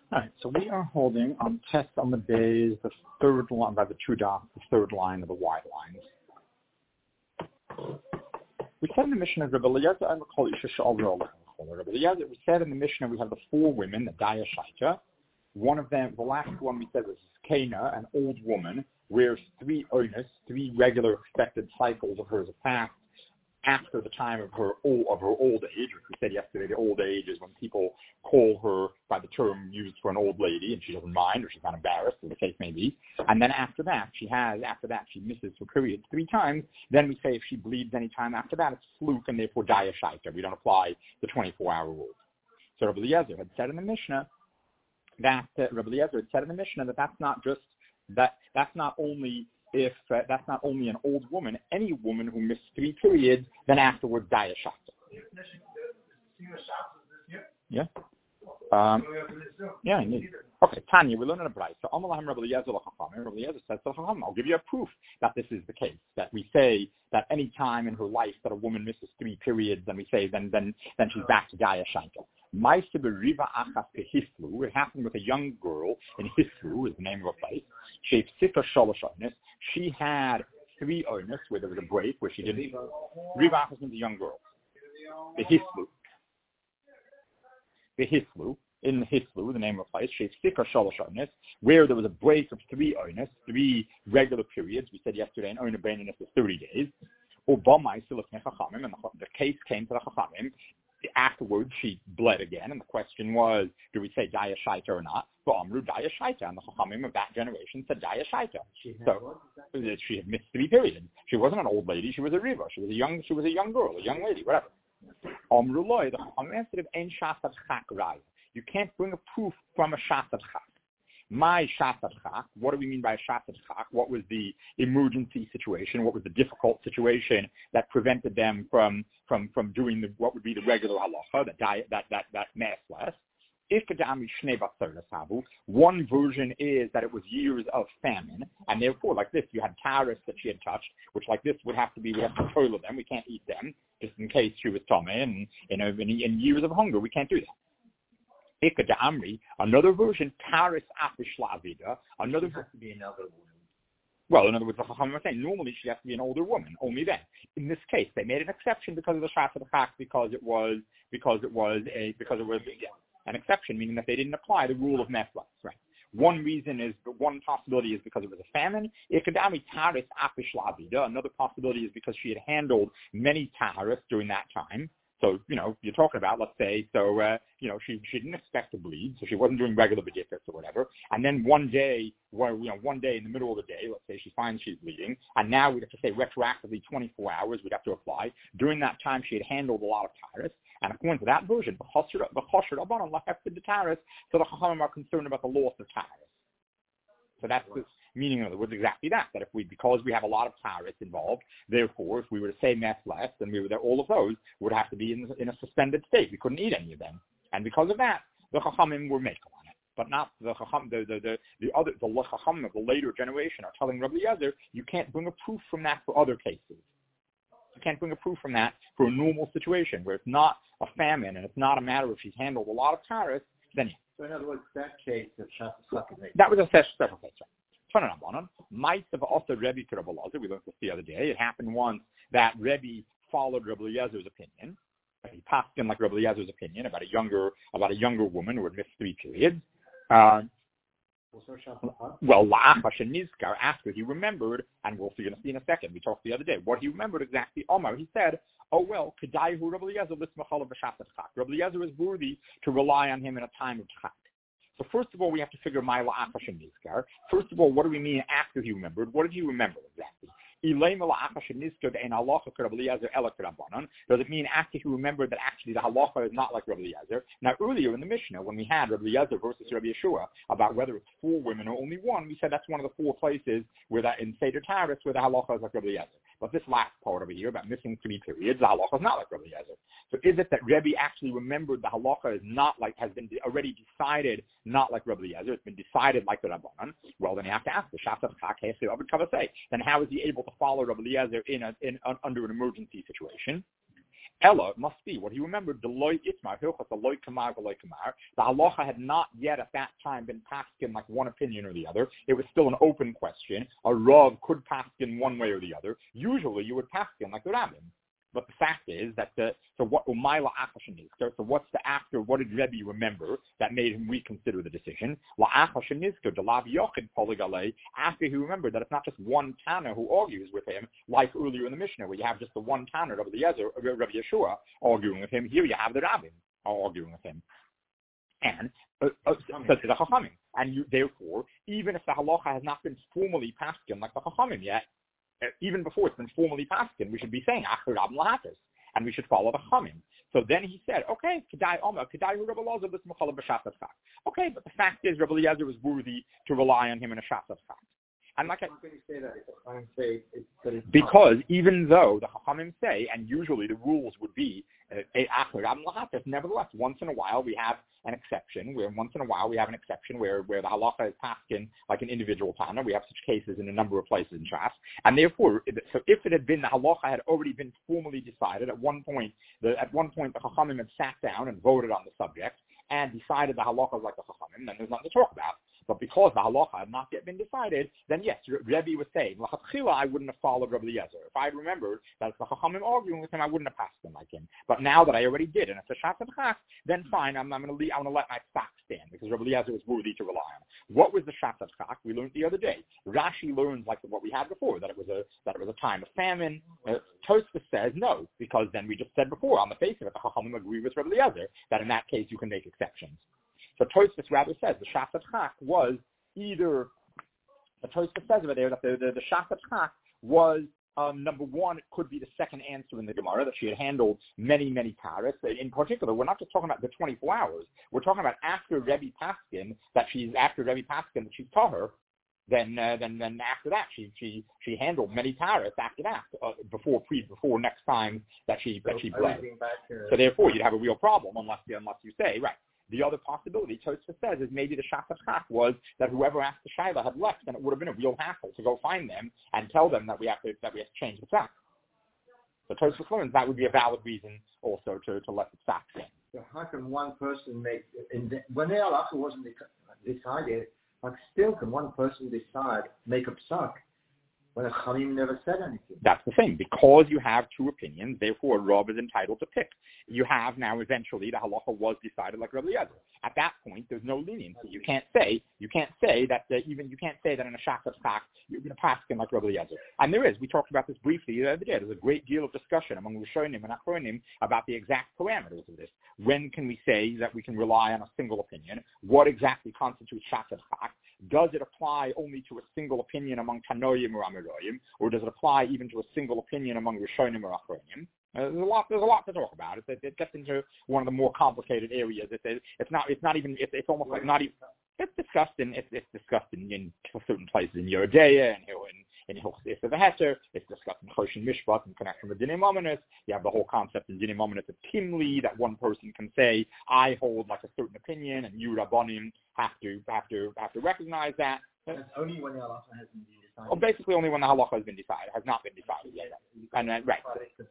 All right, so we are holding on test on the days, the third line by the two dots, the third line of the wide lines. We said in the Mishnah, Rabbi Eliezer, I recall Isha Sha'al Rabbi Eliezer, we said in the Mishnah we have the four women, the Daya Shaita. One of them, the last one we said was Kana, an old woman, wears three onus, three regular expected cycles of hers fast after the time of her old age, which we said yesterday, the old age is when people call her by the term used for an old lady and she doesn't mind or she's not embarrassed, as the case may be. And then after that, she misses her period three times. Then we say if she bleeds any time after that, it's fluke and therefore Daya Shaita. We don't apply the 24-hour rule. So Rabbi Eliezer had said in the Mishnah that that's not only an old woman, any woman who missed three periods, then afterwards Daya Shaita. Yeah? Yeah, indeed. Okay, Tanya, we learn in a Braisa. So Amalahim Rabbi Eliezer says to Chacham, I'll give you a proof that this is the case. That we say that any time in her life that a woman misses three periods, then we say then she's back to Daya Shaita. It happened with a young girl in Hislu, is the name of a place. She had three onus where there was a break where she didn't. Riva Achas means a young girl. The Hislu, in Hislu, the name of a place, where there was a break of three onus, three regular periods. We said yesterday an onus is 30 days. And the case came to the Chachamim. Afterwards, she bled again, and the question was, do we say Daya Shaita or not? But Amru Daya Shaita, and the Chachamim of that generation said Daya Shaita. So she had missed three periods. She wasn't an old lady; she was a riva. She was a young girl, a young lady, whatever. Amru Loi, the Chachamim answered, "Ein Shasat Chak Rai." You can't bring a proof from a Shasat Chak. My Shasat Chak, what do we mean by a Shasat Chak? What was the emergency situation? What was the difficult situation that prevented them from doing what would be the regular halacha, that mass less? One version is that it was years of famine, and therefore, like this, you had taras that she had touched, which like this we have to toil them. We can't eat them, just in case she was tummy, and in years of hunger, we can't do that. Another version, Taris Afish Lavida, another has to be another woman. Well, in other words, the Chacham was saying normally she has to be an older woman. Only then, in this case, they made an exception because of the Shas of the fact because it was an exception, meaning that they didn't apply the rule of Meflas. Right. One possibility is because it was a famine. Ikadami Taris Afish Lavida. Another possibility is because she had handled many Taharis during that time. So, you're talking about, let's say, she didn't expect to bleed, so she wasn't doing regular b'dikkus or whatever. And then one day in the middle of the day, let's say she finds she's bleeding, and now we'd have to say retroactively 24 hours we'd have to apply. During that time, she had handled a lot of taras, and according to that version, the chosher abanon lefted the taras, so the chachamim are concerned about the loss of taras. So that's the meaning, in other words, exactly that because we have a lot of taras involved, therefore, if we were to say mess less, then all of those would have to be in a suspended state. We couldn't eat any of them. And because of that, the chachamim were makel on it. But not the chacham, the chachamim of the later generation are telling Rabbi Eliezer, you can't bring a proof from that for other cases. You can't bring a proof from that for a normal situation where it's not a famine and it's not a matter of she's handled a lot of taras, then yeah. So in other words, that case of that was a special case. Might have also Rebbe to Rabbi Eliezer. We learned this the other day. It happened once that Rebbe followed Rabbi Eliezer's opinion. He passed in like Rabbi Eliezer's opinion about a younger woman who had missed three periods. After he remembered, and we're going to see in a second, we talked the other day, what he remembered exactly, Omar, he said, Rabbi Eliezer is worthy to rely on him in a time of Chak. So first of all, we have to figure my la'achash and nizkar. First of all, what do we mean after he remembered? What did he remember exactly? Does it mean after he remembered that actually the halacha is not like Rabbi Eliezer? Now earlier in the Mishnah, when we had Rabbi Eliezer versus Rabbi Yeshua about whether it's four women or only one, we said that's one of the four places where that in Seder Taras where the halacha is like Rabbi Eliezer. But this last part over here about missing three periods, the halacha is not like Rabbi Eliezer. So is it that Rebbe actually remembered the halacha is not like, has been already decided not like Rabbi Eliezer, it's been decided like the Rabbanan? Well, then you have to ask the Shas of Chak Hesed Abed Kavasei. Then how is he able to follow Rabbi Eliezer under an emergency situation? Ella must be what he remembered. The loy itmar hilchot the loy kamar the loy kamar. The halacha had not yet at that time been paskin like one opinion or the other. It was still an open question. A rav could paskin one way or the other. Usually, you would paskin like the rabbin. But the fact is that what what's the after? What did Rebbe remember that made him reconsider the decision? After he remembered that it's not just one Tana who argues with him, like earlier in the Mishnah, where you have just the one Tana, Rabbi Yeshua, arguing with him. Here you have the Rabbin arguing with him. And the Chachamim. And therefore, even if the halacha has not been formally passed like the Chachamim yet, even before it's been formally passed, we should be saying Achar Rab Lahatis, and we should follow the Chachamim. So then he said, okay, Kedai Omer, Kedai Rabbi Elazar, this Mechala b'Shas Chak. Okay, but the fact is, Rabbi Elazar was worthy to rely on him in a Shas Chak. And like how can you say that? Because even though the Chachamim say, and usually the rules would be Achar Rab Lahatis, nevertheless, once in a while we have an exception. Where the halacha is paskin like an individual tana. We have such cases in a number of places in Shas, and therefore, so if it had been the halacha had already been formally decided at one point, the Chachamim had sat down and voted on the subject and decided the halacha is like the Chachamim, then there's nothing to talk about. But because the halacha had not yet been decided, then yes, Rebbe was saying, L'chatchila, I wouldn't have followed Rabbi Eliezer. If I had remembered that it's the Chachamim arguing with him, I wouldn't have passed him like him. But now that I already did, and it's a Shas Chak, then fine, I'm going to let my stock stand, because Rabbi Eliezer was worthy to rely on. What was the Shas Chak? We learned the other day. Rashi learns like what we had before, that it was a time of famine. Tosfos says no, because then we just said before, on the face of it, the Chachamim agree with Rabbi Eliezer, that in that case you can make exceptions. So Tosfos rather says the Shas Chak was either, the Tosfos says over there that the Shas Chak was, number one, it could be the second answer in the Gemara, that she had handled many, many taras. In particular, we're not just talking about the 24 hours. We're talking about after Rebbe Paskin, that she's taught her. Then after that, she handled many taras after that, before next time that she bled. So therefore, you'd have a real problem unless you say, right. The other possibility, Tosfos says, is maybe the Shas Chak was that whoever asked the Shaila had left, and it would have been a real hassle to go find them and tell them that we have to change the Tzak. So Tosfos learns that would be a valid reason also to let the Tzak in. So how can one person when the halacha wasn't decided, still can one person make a Tzak when a Chalim never said anything? That's the thing. Because you have two opinions, therefore a Rav is entitled to pick. You have now eventually the halacha was decided like Rabbi Eliezer. At that point, there's no leniency. You can't say that in a Shas Chak you're going to pass him like Rabbi Eliezer. And there is. We talked about this briefly the other day. There's a great deal of discussion among Rishonim and Achronim about the exact parameters of this. When can we say that we can rely on a single opinion? What exactly constitutes Shas Chak? Does it apply only to a single opinion among Tanoim or Amoraim, or does it apply even to a single opinion among Rishonim or Achronim? There's a lot to talk about. It gets into one of the more complicated areas. It's almost like not even. It's discussed in certain places in Yeridea and in Hilchos of the Heter. It's discussed in Choshen Mishpat in connection with Dinei Mominus. You have the whole concept in Dinei Mominus of Timli, that one person can say, I hold like a certain opinion, and you Rabbanim have to recognize that. That's only when the halacha hasn't been decided. Well, basically only when the halacha has been decided, has not been decided yet. And right.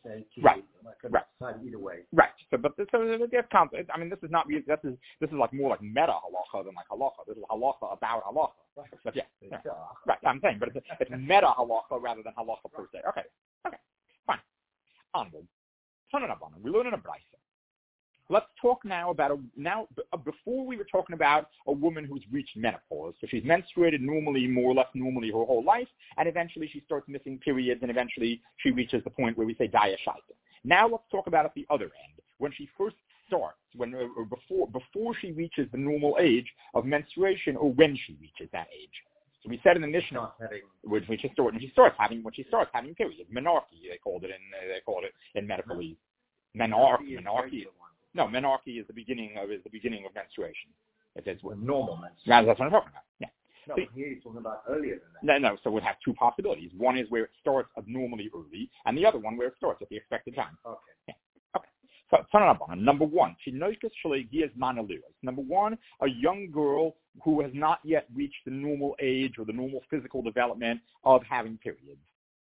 Either way. Right. So there's concept. I mean, this is like more like meta halacha than like halacha. This is halacha about halacha. But yeah. Right. I'm saying, but it's meta halacha rather than halacha per se. Okay. Fine. Onward. We learn in a brayso. Let's talk now before we were talking about a woman who's reached menopause. So she's menstruated more or less normally her whole life, and eventually she starts missing periods, and eventually she reaches the point where we say daya shaita. Now let's talk about at the other end, when she first starts, before she reaches the normal age of menstruation, or when she reaches that age. So we said in the Mishnah, when she starts having periods, menarche they called it in medicalese. Menarche. No, menarche is the beginning of menstruation. It's normal menstruation. That's what I'm talking about. Yeah. No, but here you're talking about earlier than that. No. So we'd have two possibilities. One is where it starts abnormally early, and the other one where it starts at the expected time. Okay. Yeah. Okay. So, number one, number one, a young girl who has not yet reached the normal age or the normal physical development of having periods.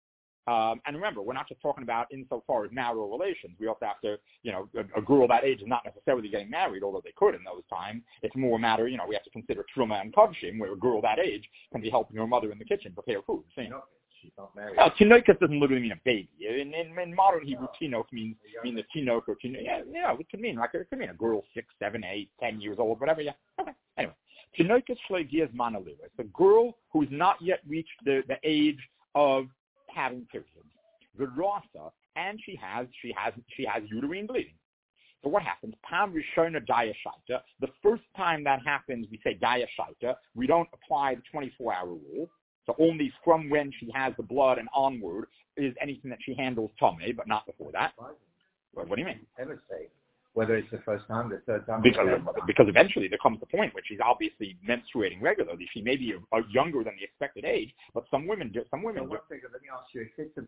And remember, we're not just talking about insofar as marital relations. We also have to, a girl that age is not necessarily getting married, although they could in those times. It's more a matter, we have to consider truma and kodshim, where a girl that age can be helping her mother in the kitchen prepare food. So, she's not married. No, tinokas doesn't literally mean a baby. In modern Hebrew, tinok means the tinok or tinok. Yeah, it could mean it could mean a girl 6, 7, 8, 10 years old, whatever. Yeah. Okay. Anyway, tinokas shlegias manaliv. It's a girl who's not yet reached the age of having periods. Virasa, and she has uterine bleeding. So what happens? Pam Rishona Daya Shaita. The first time that happens, we say Daya Shaita. We don't apply the 24-hour rule. So only from when she has the blood and onward is anything that she handles tummy, but not before that. What do you mean? Ever say whether it's the first time, the third time? Because eventually there comes the point where she's obviously menstruating regularly. She may be younger than the expected age, but some women do. Let me ask you: if it's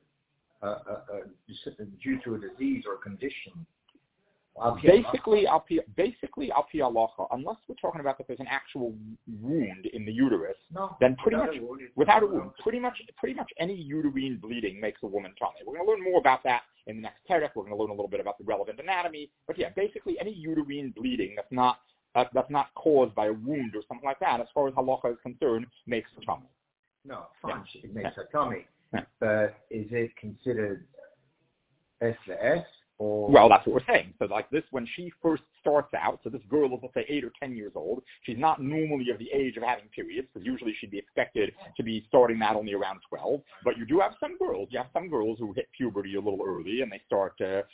due to a disease or a condition. Basically, al pi halacha, unless we're talking about that there's an actual wound in the uterus, then without a wound, pretty much any uterine bleeding makes a woman tummy. We're going to learn more about that in the next perek. We're going to learn a little bit about the relevant anatomy, but yeah, basically any uterine bleeding that's not caused by a wound or something like that, as far as halacha is concerned, makes a tummy. No, fine, it makes a tummy, but is it considered S? Well, that's what we're saying. So like this, when she first starts out, so this girl is, let's say, 8 or 10 years old, she's not normally of the age of having periods, because usually she'd be expected to be starting that only around 12. But you do have some girls. You have some girls who hit puberty a little early, and they start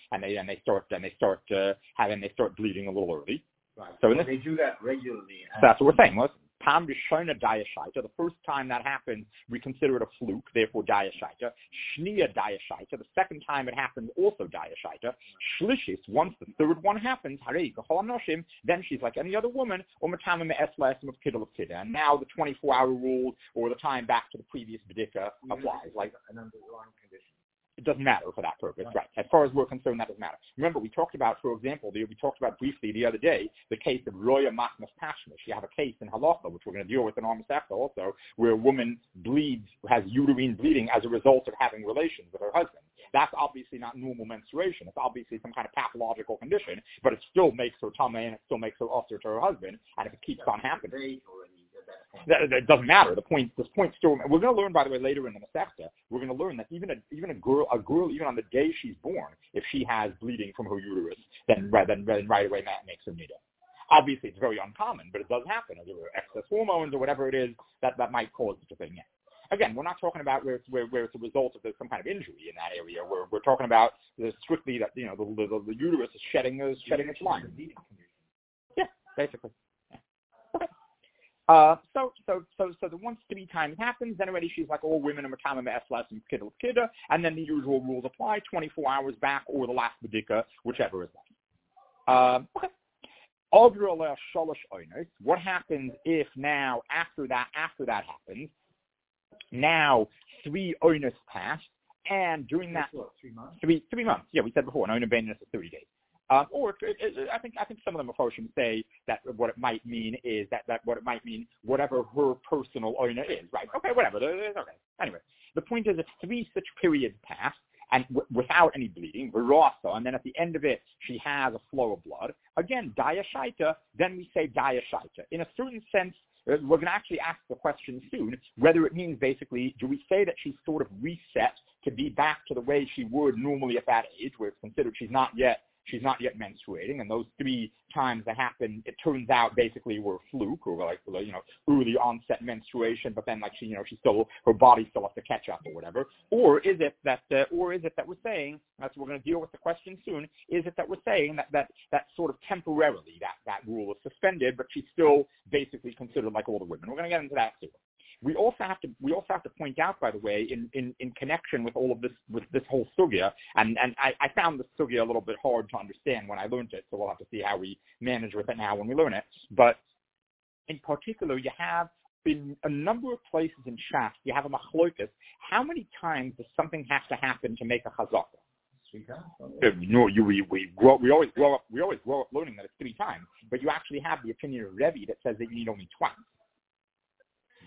bleeding a little early. Right. So they do that regularly. So that's what we're saying. Pam Rishona Daya Shaita. The first time that happens, we consider it a fluke, therefore Daya Shaita. Shnia Daya Shaita. The second time it happens, also Daya Shaita. Shlishis, once the third one happens, Harei Gachol Noshim, then she's like any other woman, or Matamim Eslesim of Kidal of Kidda. And now the 24-hour rule, or the time back to the previous Bedika applies. Like an underlying condition. It doesn't matter for that purpose, right? As far as we're concerned, that doesn't matter. Remember, we talked about, for example, we talked about briefly the other day, the case of Roya Machmas Tashmish. You have a case in Halacha, which we're going to deal with in our Masechta also, where a woman has uterine bleeding as a result of having relations with her husband. That's obviously not normal menstruation. It's obviously some kind of pathological condition, but it still makes her tummy and it still makes her usher to her husband, and if it keeps on happening. It doesn't matter. This point still. We're going to learn, by the way, later in the Masechta. We're going to learn that even a girl, even on the day she's born, if she has bleeding from her uterus, then right away that makes her nida. Obviously, it's very uncommon, but it does happen. There are excess hormones or whatever it is that might cause such a thing. Yeah. Again, we're not talking about where it's a result of some kind of injury in that area. We're talking about strictly that the uterus is shedding its line. Yeah, basically. So the once 3 times happens, then already she's like all women are Matamim Esles and Kidda, and then the usual rules apply, 24 hours back or the last Bedika, whichever is left. Okay. What happens if now, after that happens, now 3 oinus passed, and during that 3 months? 3 months. Yeah, we said before, an oinus is 30 days. Or I think some of them Mephoshim say that what it might mean is that what it might mean whatever her personal oina is, right? Okay, whatever. Okay. Anyway, the point is if 3 such periods pass and without any bleeding, virasa, and then at the end of it she has a flow of blood. Again, daya shaita. Then we say daya shaita. In a certain sense, we're going to actually ask the question soon whether it means basically, do we say that she's sort of reset to be back to the way she would normally at that age, where it's considered she's not yet menstruating, and those 3 times that happen, it turns out basically were a fluke or like early onset menstruation, but then her body still has to catch up or whatever. Or is it that we're saying, that's we're going to deal with the question soon, is it that we're saying that sort of temporarily that rule is suspended, but she's still basically considered like all the women. We're going to get into that too. We also have to point out, by the way, in connection with all of this, with this whole sugya, and I found the sugya a little bit hard to understand when I learned it, so we'll have to see how we manage with it now when we learn it. But in particular, you have in a number of places in Shas, you have a machlokas. How many times does something have to happen to make a chazaka? 3 times. We always grow up learning that it's 3 times, but you actually have the opinion of Rebbe that says that you need only twice.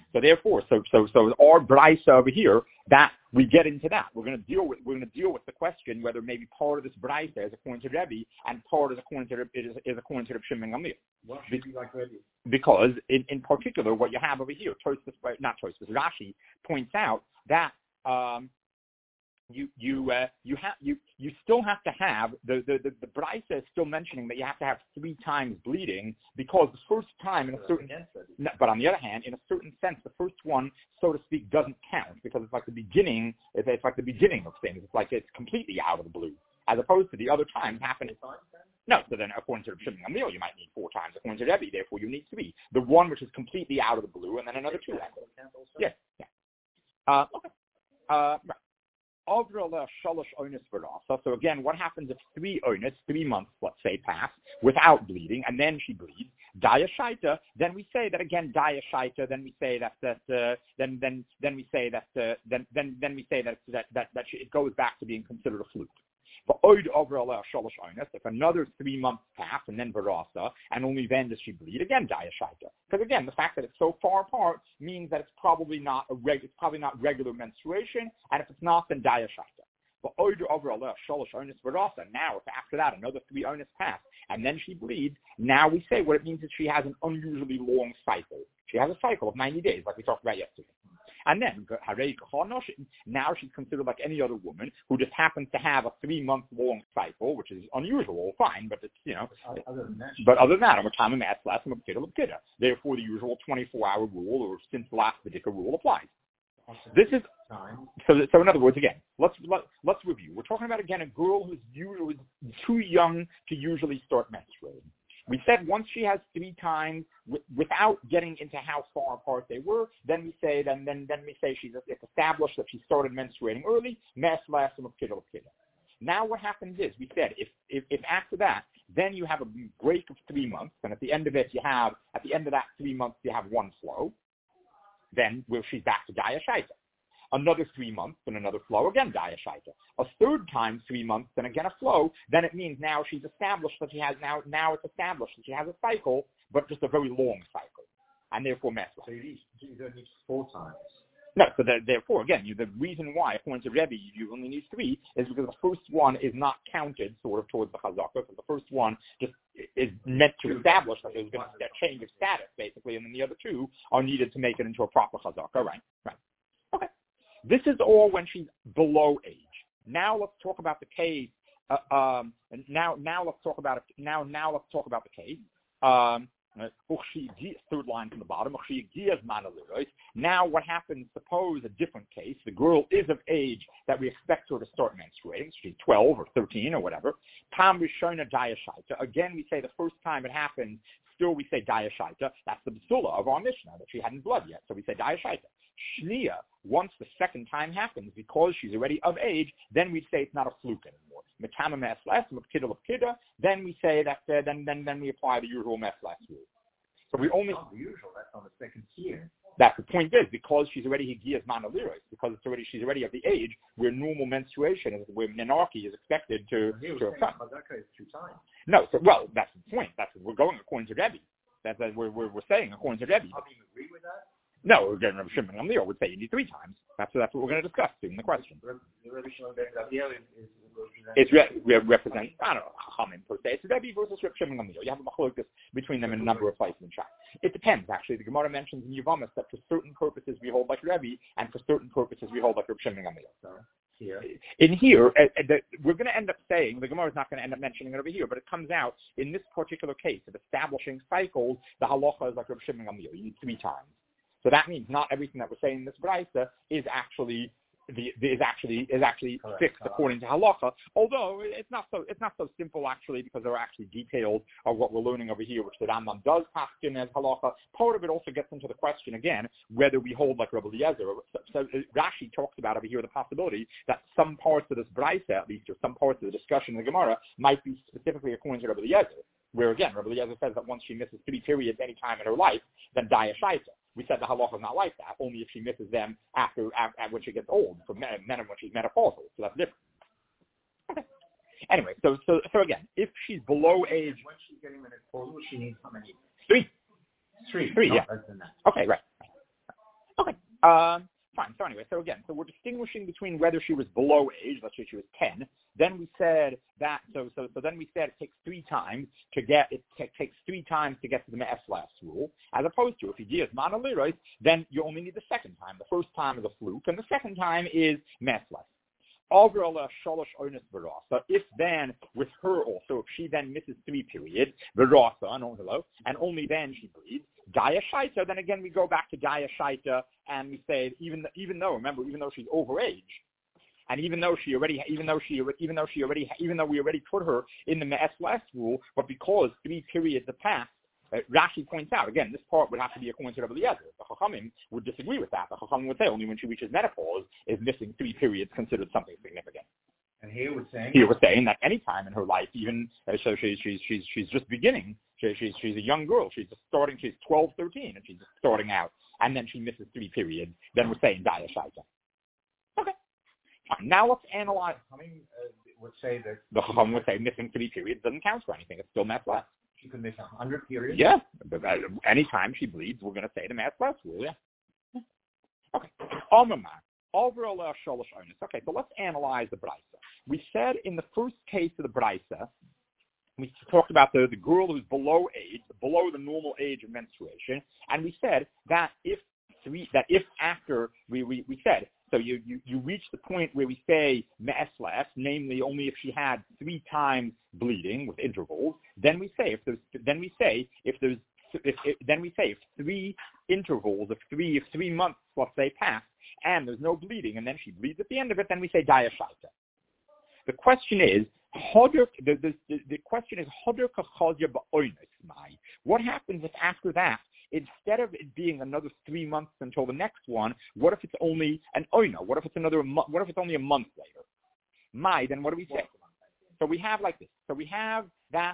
So therefore, so our brisa over here, that we get into that. We're going to deal with the question whether maybe part of this brisa is according to Rebbe and part is according to Reb Shimon Gamliel. What should be like Rebbe? Because in particular, what you have over here, Rashi points out that you still have to have the brisa is still mentioning that you have to have 3 times bleeding because the first time in a certain but on the other hand, in a certain sense, the first one, so to speak, doesn't count because it's like the beginning. It's like the beginning of things. It's like it's completely out of the blue, as opposed to the other times happening. No, so then according to Shimon Gamliel, you might need 4 times. According to Rebbe, therefore you need 3. The one which is completely out of the blue, and then another 2. Yes. Yeah. Okay. Right. So again, what happens if 3 oinus, 3 months, let's say, pass without bleeding, and then she bleeds? Daya shaita. Then we say that again. Daya shaita. Then we say that it goes back to being considered a fluke. If another 3 months pass and then barasa, and only then does she bleed, again daya shaita. Because again, the fact that it's so far apart means that it's probably not regular menstruation, and if it's not, then daya shaita. But now, if after that another 3 onis pass and then she bleeds, now we say what it means is she has an unusually long cycle. She has a cycle of 90 days, like we talked about yesterday. And then, now she's considered like any other woman who just happens to have a 3-month-long cycle, which is unusual, fine, but it's, but other than that, therefore the usual 24-hour rule, or since last B'dika rule applies. This is, so in other words, again, let's review. We're talking about, again, a girl who's too young to usually start menstruating. We said once she has 3 times, without getting into how far apart they were, then we say it's established that she started menstruating early. Now what happens is, we said if after that, then you have a break of 3 months, and at the end of that 3 months you have 1 flow, then she's back to daya shaita. Another 3 months and another flow, again daya shaita. A third time 3 months and again a flow, then it means now she's established that she has now it's established that she has a cycle, but just a very long cycle, and therefore mesla. So you don't need 4 times. No, so therefore again, the reason why according to Rebbe you only need 3 is because the first one is not counted sort of towards the chazaka, because the first one just is meant to establish that there's going to be a change of status basically, and then the other 2 are needed to make it into a proper chazaka. Right. Okay. This is all when she's below age. Now let's talk about the case. Now let's talk about it. Now let's talk about the case. Third line from the bottom. Now what happens? Suppose a different case. The girl is of age that we expect her to start menstruating. She's 12 or 13 or whatever. Tam Rishona Daya Shaita. Again, we say the first time it happens. Still, we say Daya Shaita. That's the basula of our Mishnah that she hadn't blood yet. So we say Daya Shaita. Shnia, once the second time happens, because she's already of age, then we say it's not a fluke anymore. Then we say that then we apply the usual meslas rule. So we only not the usual. That's on the second tier. That's the point is because she's already higiyas manaliros, because she's already of the age where normal menstruation is, where menarche is expected to occur. No, that's the point. That's we're going according to Rebbe. That's we're saying according to Rebbe. Do you agree with that? No, again, Rabbi Shimon Gamliel would say you need 3 times. That's what we're going to discuss in the question. It represents, I don't know, Chachamim per se. It's Rebbe versus Rabbi Shimon Gamliel. You have a machlokes between them in a number of places in Shach. It depends, actually. The Gemara mentions in Yevamos that for certain purposes we hold like Rebbe, and for certain purposes we hold like Rabbi Shimon Gamliel. In here, we're going to end up saying, the Gemara is not going to end up mentioning it over here, but it comes out in this particular case of establishing cycles, the halacha is like Rabbi Shimon Gamliel. You need 3 times. So that means not everything that we're saying in this brisa is actually fixed according to halacha. Although it's not so simple actually, because there are actually details of what we're learning over here, which the Rambam does paskin as halacha. Part of it also gets into the question again whether we hold like Rabbi Eliezer. So Rashi talks about over here the possibility that some parts of this brisa, at least, or some parts of the discussion in the Gemara, might be specifically according to Rabbi Eliezer. Where again, Rabbi Eliezer says that once she misses 3 periods any time in her life, then daya shaita. We said the halacha is not like that. Only if she misses them after when she gets old, for men when she's menopausal. So that's different. Okay. Anyway, so again, if she's below age, when she's getting menopausal, she needs how many? 3. 3. Yeah. Less than that. Okay, right. Fine. So anyway, so we're distinguishing between whether she was below age, let's say she was 10. Then we said that, so then we said it takes 3 times to get, takes 3 times to get to the Me'eslas rule, as opposed to if you give Manaliros, then you only need the second time. The first time is a fluke, and the second time is Me'eslas. Overall, shalosh onus verasa. If then, with her also, if she then misses 3 periods, verasa, and only then she bleeds, Daya Shaita, then again we go back to Daya Shaita and we say even though she's overage, and even though we already put her in the Me'eslas rule, but because 3 periods have passed, Rashi points out, again, this part would have to be according to Rabbi Eliezer. The Chachamim would disagree with that. The Chachamim would say only when she reaches menopause is missing 3 periods considered something significant. And here we're saying that any time in her life, even so, she's just beginning. She's a young girl. She's just starting. She's 12, 13, and she's just starting out. And then she misses 3 periods. Then we're saying Daya Shaita. Okay. Fine. Now let's analyze. Would say that the Chacham would say missing 3 periods doesn't count for anything. It's still Me'eslas. She could miss 100 periods. Yeah. Anytime she bleeds, we're going to say the Me'eslas rule. Yeah. Okay. Okay, so let's analyze the Braisa. We said in the first case of the Braisa, we talked about the girl who's below the normal age of menstruation, and we said that if after we said, so you reach the point where we say Me'eslas, namely only if she had 3 times bleeding with intervals, then we say if 3 intervals of 3 months, let's say, pass, and there's no bleeding, and then she bleeds at the end of it, then we say Daya Shaita. The question is, what happens if after that, instead of it being another 3 months until the next one, what if it's only an oina? What if it's only a month later? Then what do we say? So we have like this. So we have that.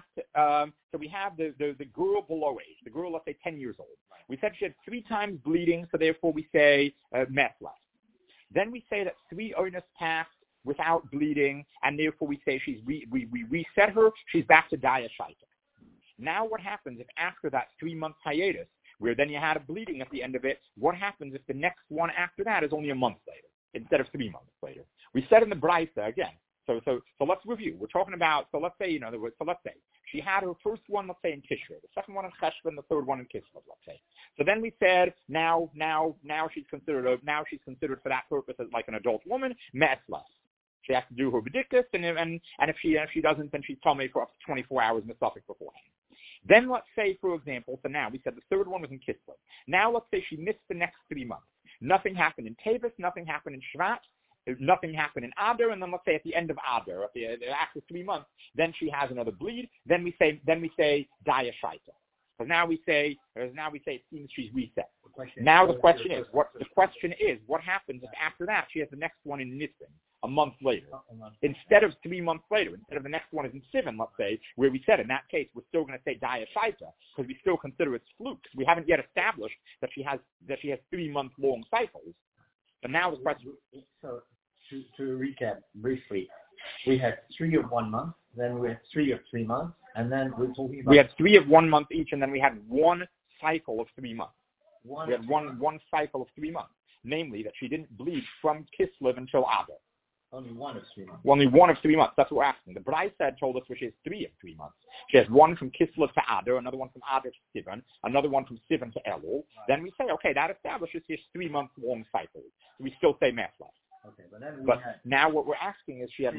So we have the girl below age, the girl, let's say 10 years old. We said she had 3 times bleeding, so therefore we say Me'eslas. Then we say that 3 oinas passed without bleeding, and therefore we say we reset her. She's back to Daya Shaita. Now what happens if after that 3-month hiatus, where then you had a bleeding at the end of it, what happens if the next one after that is only a month later instead of 3 months later? We said in the Braisa again. So let's review. We're talking about, so let's say, let's say she had her first one, let's say in Tishrei, the second one in Cheshvan, the third one in Kislev, let's say. So then we said, now she's considered for that purpose as like an adult woman, Me'eslas. She has to do her b'dikas, and if she doesn't, then she's tummy for up to 24 hours in the suffix beforehand. Then let's say, for example, so now we said the third one was in Kislev. Now let's say she missed the next 3 months. Nothing happened in Tevis, nothing happened in Shvat, nothing happened in Adar, and then let's say at the end of Adar, after 3 months, then she has another bleed. Then we say Daya Shaita. So now we say it seems she's reset. The question is what happens if after that she has the next one in Nisan a month later, instead of 3 months later, instead of the next one is in Sivan, let's say, where we said in that case we're still going to say Daya Shaita because we still consider it's flukes. We haven't yet established that she has 3 month long cycles. But now the question. So to recap briefly, we had 3 of 1 month, then we had 3 of 3 months, and then we're talking about. We had 3 of 1 month each, and then we had 1 cycle of 3 months. We had one cycle of 3 months, namely that she didn't bleed from Kislev until Adar. Only 1 of 3 months. Only 1 of 3 months. That's what we're asking. The Braisa told us where she has 3 of 3 months. She has 1 from Kislev to Adar, another one from Adar to Sivan, another one from Sivan to Elul. Right. Then we say, okay, that establishes she has 3 month long cycles. So we still say Me'eslas. Okay, but now what we're asking is she had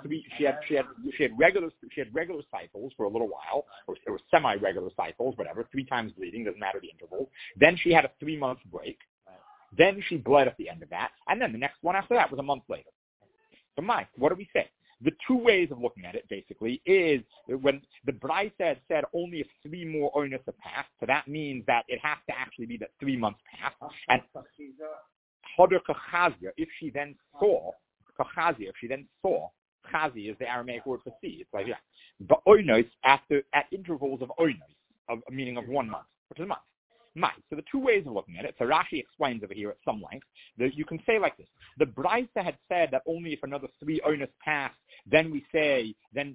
regular cycles for a little while, or semi-regular cycles, whatever, 3 times bleeding, doesn't matter the interval. Then she had a 3 month break. Right. Then she bled at the end of that, and then the next one after that was a month later. So Mike, what do we say? The 2 ways of looking at it, basically, is when the Braisa said only if 3 more oinos have passed, so that means that it has to actually be that 3 months passed. And Choder Kachazia, if she then saw, Chazi is the Aramaic word for see. It's like, yeah, the oinos at intervals of oinos, meaning of 1 month, which is a month. So the 2 ways of looking at it, so Rashi explains over here at some length, that you can say like this. The Braisa had said that only if another 3 oinos pass, then we say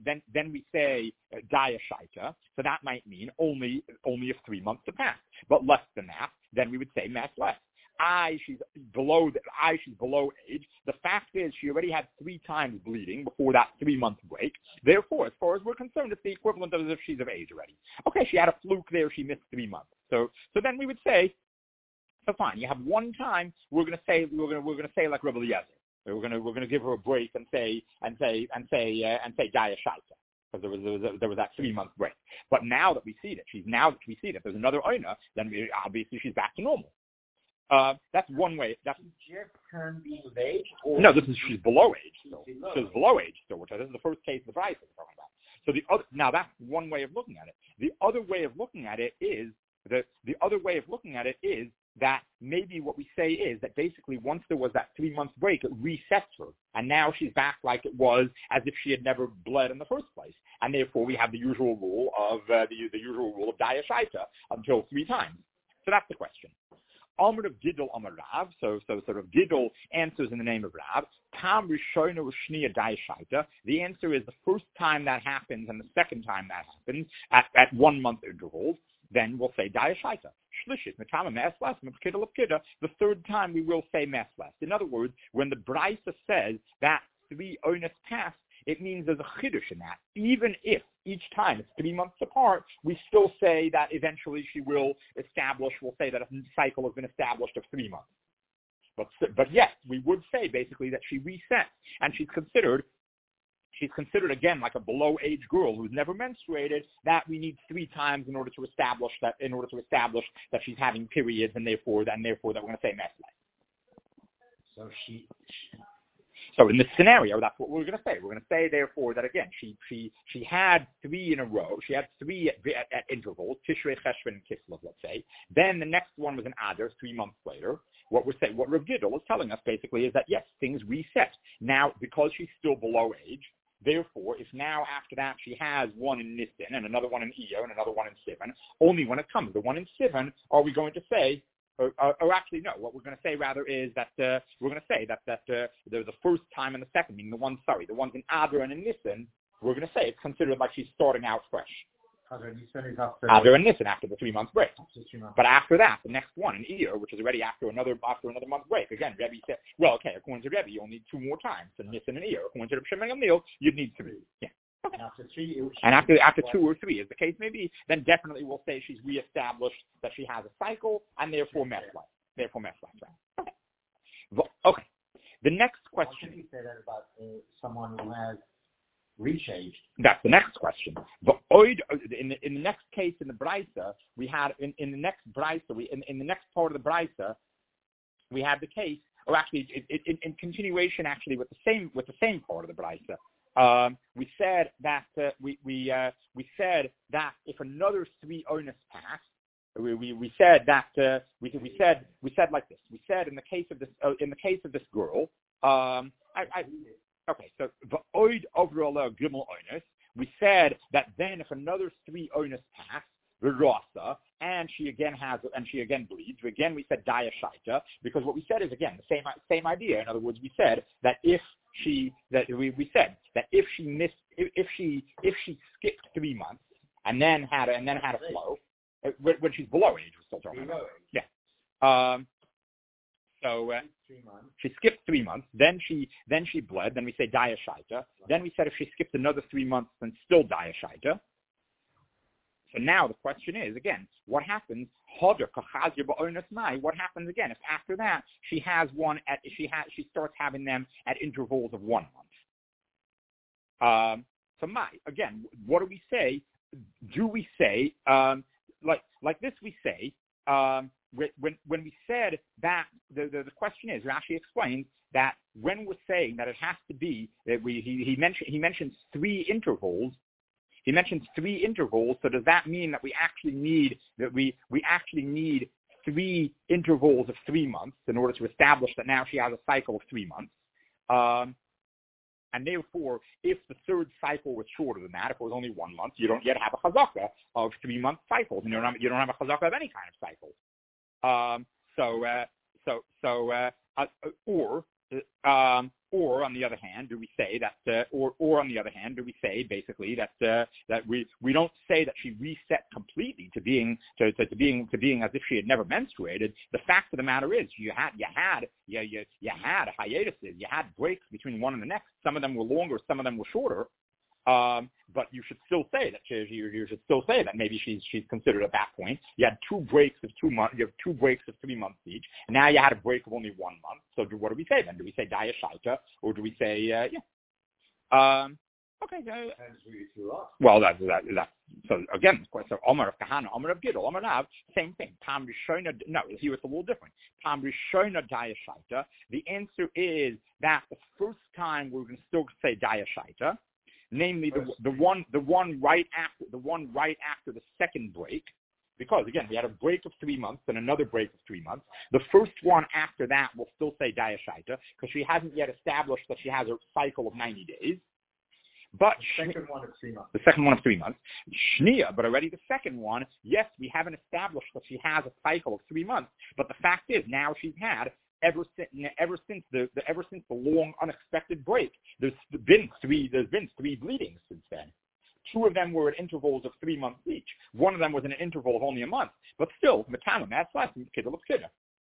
Daya Shaita. So that might mean only if 3 months have passed. But less than that, then we would say Me'eslas. she's below age. The fact is she already had 3 times bleeding before that 3-month break. Therefore, as far as we're concerned, it's the equivalent of as if she's of age already. Okay, she had a fluke there. She missed 3 months. So then we would say, so fine. You have one time. We're going to say like Rebbe Eliezer. We're going to give her a break and say Daya Shaita, because there was that 3-month break. But now that we see that there's another oina, then obviously she's back to normal. That's one way. That's just can be of age. No, she's below age still. She's below age still, which is the first case of the price we're talking about. So now that's one way of looking at it. The other way of looking at it is that maybe what we say is that basically once there was that 3-month break, it resets her, and now she's back like it was as if she had never bled in the first place, and therefore we have the usual rule of Daya Shaita until 3 times. So that's the question. Amr of Gidol Amar Rav, so sort of Gidol answers in the name of Rav. Tam Rishona Rishniya Daya Shaita. The answer is the first time that happens and the second time that happens at 1 month intervals. Then we'll say Daya Shaita. Shlishit, Matama Meslas, Mepkida Lepkida. The third time we will say Meslas. In other words, when the Brisa says that 3 onas passed, it means there's a chiddush in that. Even if each time it's 3 months apart, we still say that eventually we'll say that a cycle has been established of 3 months. But yes, we would say basically that she resets, and she's considered again like a below age girl who's never menstruated, that we need 3 times in order to establish that she's having periods, and therefore that we're going to say mesle. So in this scenario, that's what we're going to say. We're going to say therefore that again she had 3 in a row. She had 3 at intervals, Tishrei, Cheshvan, and Kislev, let's say. Then the next one was an Adar 3 months later. What Rav Gidol is telling us basically is that yes, things reset now because she's still below age. Therefore, if now after that she has one in Nisan and another one in Iyar and another one in Sivan, only when it comes the one in Sivan are we going to say, or actually no, what we're going to say rather is that we're going to say that the first time and the second, meaning the ones in Adar and in Nisan, we're going to say it's considered like she's starting out fresh. Adar and Nisan after the 3 month break. But after that, the next one in Iyar, which is already after another month break. Again, Rebbe said, well, okay, according to Rebbe, you'll need 2 more times. So Nisan and Iyar. According to Reb Shimon Gamliel, you'd need 3. Yeah. Okay. And after 2 or 3, as the case may be, then definitely we'll say she's reestablished that she has a cycle, and therefore meslife. Right? Okay. The next question. How can you say that about someone who has reached age? That's the next question. But in the next case in the Brisa, we had in the next Brisa, in the next part of the Brisa, we had the case, or actually in continuation actually with the same part of the Brisa. We said that we said that if another 3 onas pass, we said like this. We said in the case of this girl, okay, so v'oid overall gimel onas. We said that then if another 3 onas pass, v'rasa, and she again bleeds. Again, we said Daya Shaita, because what we said is again the same idea. In other words, we said that if she skipped 3 months and then had a flow when she's below age, we're still talking about. Yeah. So she skipped 3 months, then she bled, then we say Daya Shaita. Then we said if she skipped another 3 months, then still Daya Shaita. So now the question is, again, what happens? What happens again if after that she starts having them at intervals of 1 month? So again, what do we say? Do we say like this? We say when we said that the question is, Rashi explains that when we're saying that it has to be that he mentions 3 intervals. He mentions 3 intervals. So does that mean that we actually need 3 intervals of 3 months in order to establish that now she has a cycle of 3 months? And therefore, if the third cycle was shorter than that, if it was only 1 month, you don't yet have a chazaka of 3 month cycles, and you don't have a chazaka of any kind of cycle. Or on the other hand, do we say that, or on the other hand, do we say basically that we don't say that she reset completely to being as if she had never menstruated? The fact of the matter is, you had hiatuses, you had breaks between one and the next. Some of them were longer, some of them were shorter. But you should still say that you should still say that maybe she's considered at that point. You had 2 breaks of 2 months. You have 2 breaks of 3 months each. And now you had a break of only 1 month. So what do we say then? Do we say Daya Shaita, or do we say okay? Well, that so again, so Omer of Kahana, Omer of Gidol, Omer Nav, same thing. Tam Rishona. No, here it's a little different. Tam Rishona Daya Shaita. The answer is that the first time we're going to still say Daya Shaita. Namely, the one right after the second break, because again we had a break of 3 months and another break of 3 months. The first one after that will still say Daya Shaita because she hasn't yet established that she has a cycle of 90 days. But the second one of 3 months. The second one of 3 months, Shnia, but already the second one, yes, we haven't established that she has a cycle of 3 months. But the fact is, now she's had. Ever since the long unexpected break, there's been 3 bleedings since then. 2 of them were at intervals of 3 months each. 1 of them was in an interval of only a month. But still, Matama, that's less than Kiddush Kiddush.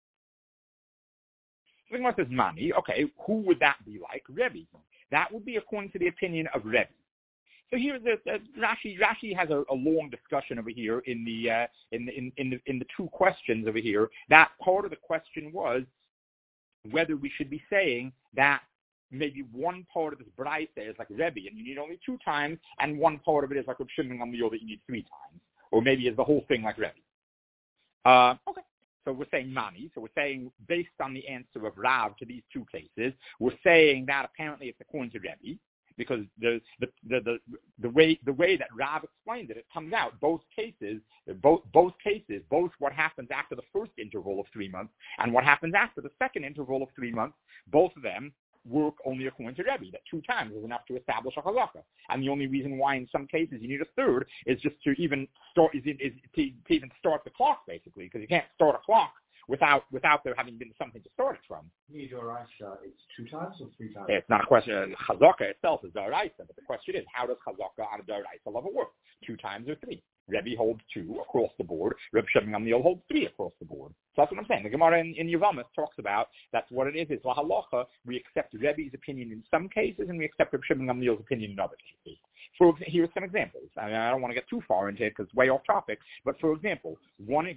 So the says Mani. Okay, who would that be like? Rebbe. That would be according to the opinion of Rebbe. So here, Rashi has a long discussion over here in the 2 questions over here. That part of the question was whether we should be saying that maybe one part of this Braisa is like Rebbe, and you need only 2 times, and one part of it is like Reb Shimon Gamliel that you need 3 times, or maybe is the whole thing like Rebbe. Okay, so we're saying Mani. So we're saying based on the answer of Rav to these 2 cases, we're saying that apparently it's according to Rebbe. Because the way that Rav explained it, it comes out both cases, both what happens after the first interval of 3 months and what happens after the second interval of 3 months, both of them work only according to Rebbe. That 2 times is enough to establish a halakha. And the only reason why in some cases you need a third is just to even start to even start the clock, basically, because you can't start a clock without there having been something to start it from. It's 2 times or 3 times? It's not a question. Chazaka itself is Daraisa, but the question is, how does Chazaka on a Daraisa level work? 2 times or 3? Rebbe holds 2 across the board. Reb Shimon Gamliel holds 3 across the board. So that's what I'm saying. The Gemara in Yevamos talks about that's what it is. It's la halacha. We accept Rebbe's opinion in some cases, and we accept Reb Shimon Gamliel's opinion in other cases. Here's some examples. I mean, I don't want to get too far into it because it's way off topic. But for example, the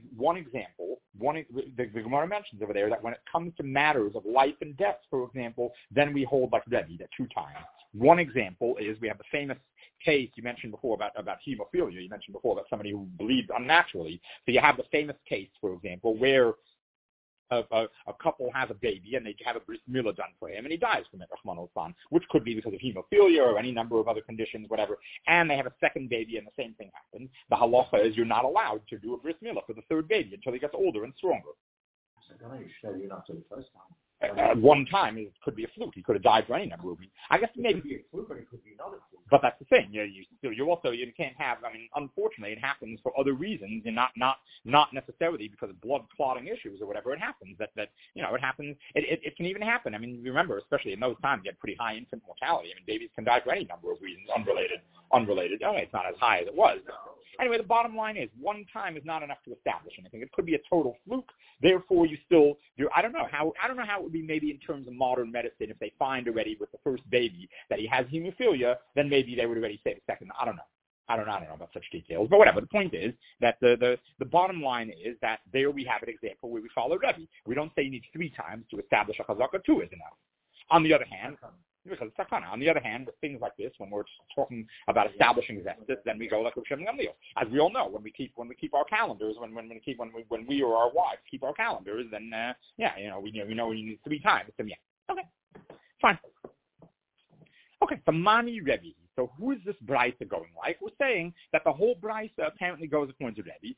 Gemara mentions over there that when it comes to matters of life and death, for example, then we hold like Rebbe, that 2 times. One example is we have the famous case you mentioned before about hemophilia. You mentioned before about somebody who bleeds unnaturally. So you have the famous case, for example, where a couple has a baby and they have a bris milah done for him and he dies from it, Rahman al-San, which could be because of hemophilia or any number of other conditions, whatever. And they have a second baby and the same thing happens. The halacha is you're not allowed to do a bris milah for the 3rd baby until he gets older and stronger. I don't know, you said you're not to the first time. One time, it could be a fluke. He could have died for any number of reasons. I guess maybe it could be a fluke, but it could be another fluke. But that's the thing. You can't have. I mean, unfortunately, it happens for other reasons, and not necessarily because of blood clotting issues or whatever. It happens that it happens. It can even happen. I mean, remember, especially in those times, you had pretty high infant mortality. I mean, babies can die for any number of reasons, unrelated. Okay, it's not as high as it was. Anyway, the bottom line is 1 time is not enough to establish anything. It could be a total fluke. Therefore, you still do. I don't know how it would be maybe in terms of modern medicine if they find already with the first baby that he has hemophilia, then maybe they would already say the second. I don't know. I don't know about such details, but whatever. The point is that the bottom line is that there we have an example where we follow Rebbe. We don't say you need 3 times to establish a chazaka. 2 is enough. On the other hand, because it's sakana. On the other hand, with things like this, when we're talking about establishing zestis, then we go like Reb Shimon Gamliel. As we all know, when we keep our calendars, when we or our wives keep our calendars, then we know we need 3 times. Then okay, fine. Okay, the Mani Rebbe. So who is this Braisa going like? We're saying that the whole Braisa apparently goes according to Rebbe,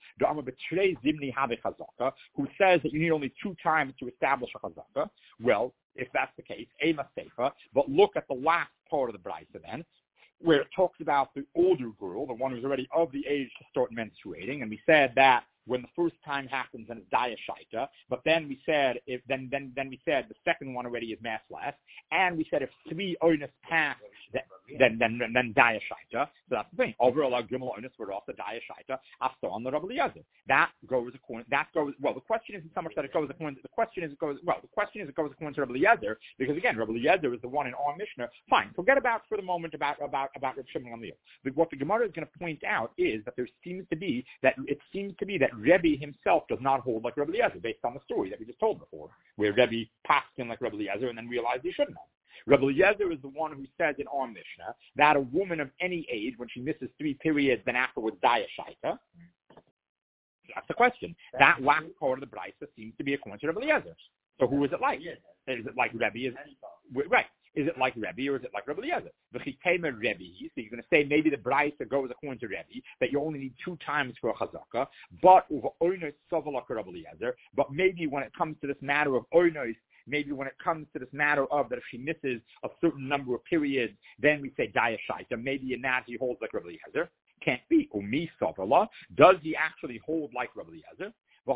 who says that you need only 2 times to establish a chazaka. Well, if that's the case, Ema Seifa, but look at the last part of the Braisa then, where it talks about the older girl, the one who's already of the age to start menstruating, and we said that when the first time happens and it's Daya Shaita, but then we said then we said the second one already is Maslas, and we said if 3 oinus pass, then Daya Shaita. So that's the thing. Overall, our Gimel oinus were off the Daya Shaita after on the Rabbi Eliezer. That goes according. Well, the question isn't so much that it goes according. The question is it goes according to Rabbi Eliezer, because again, Rabbi Eliezer is the one in our Mishnah. Fine, forget about for the moment about Reb Shimon Gamliel. But what the Gemara is going to point out is that it seems to be that Rebbe himself does not hold like Rabbi Eliezer, based on the story that we just told before, where Rebbe passed in like Rabbi Eliezer and then realized he shouldn't have. Rabbi Eliezer is the one who says in our Mishnah that a woman of any age, when she misses 3 periods, then afterwards Daya Shaita. That's the question. That last part of the Brisa seems to be according to Rabbi Eliezer. So who is it like? Is it like Rebbe? Right. Is it like Rebbe or is it like Rabbi Eliezer? V'chitema Rebbe. So you're going to say maybe the Brisa goes according to Rebbe, that you only need 2 times for a chazaka, but But maybe when it comes to this matter of oinos, maybe when it comes to this matter of that if she misses a certain number of periods, then we say Daya Shaita. Maybe in that he holds like Rabbi Eliezer. Can't be. Umi Sovala. Does he actually hold like Rabbi Eliezer?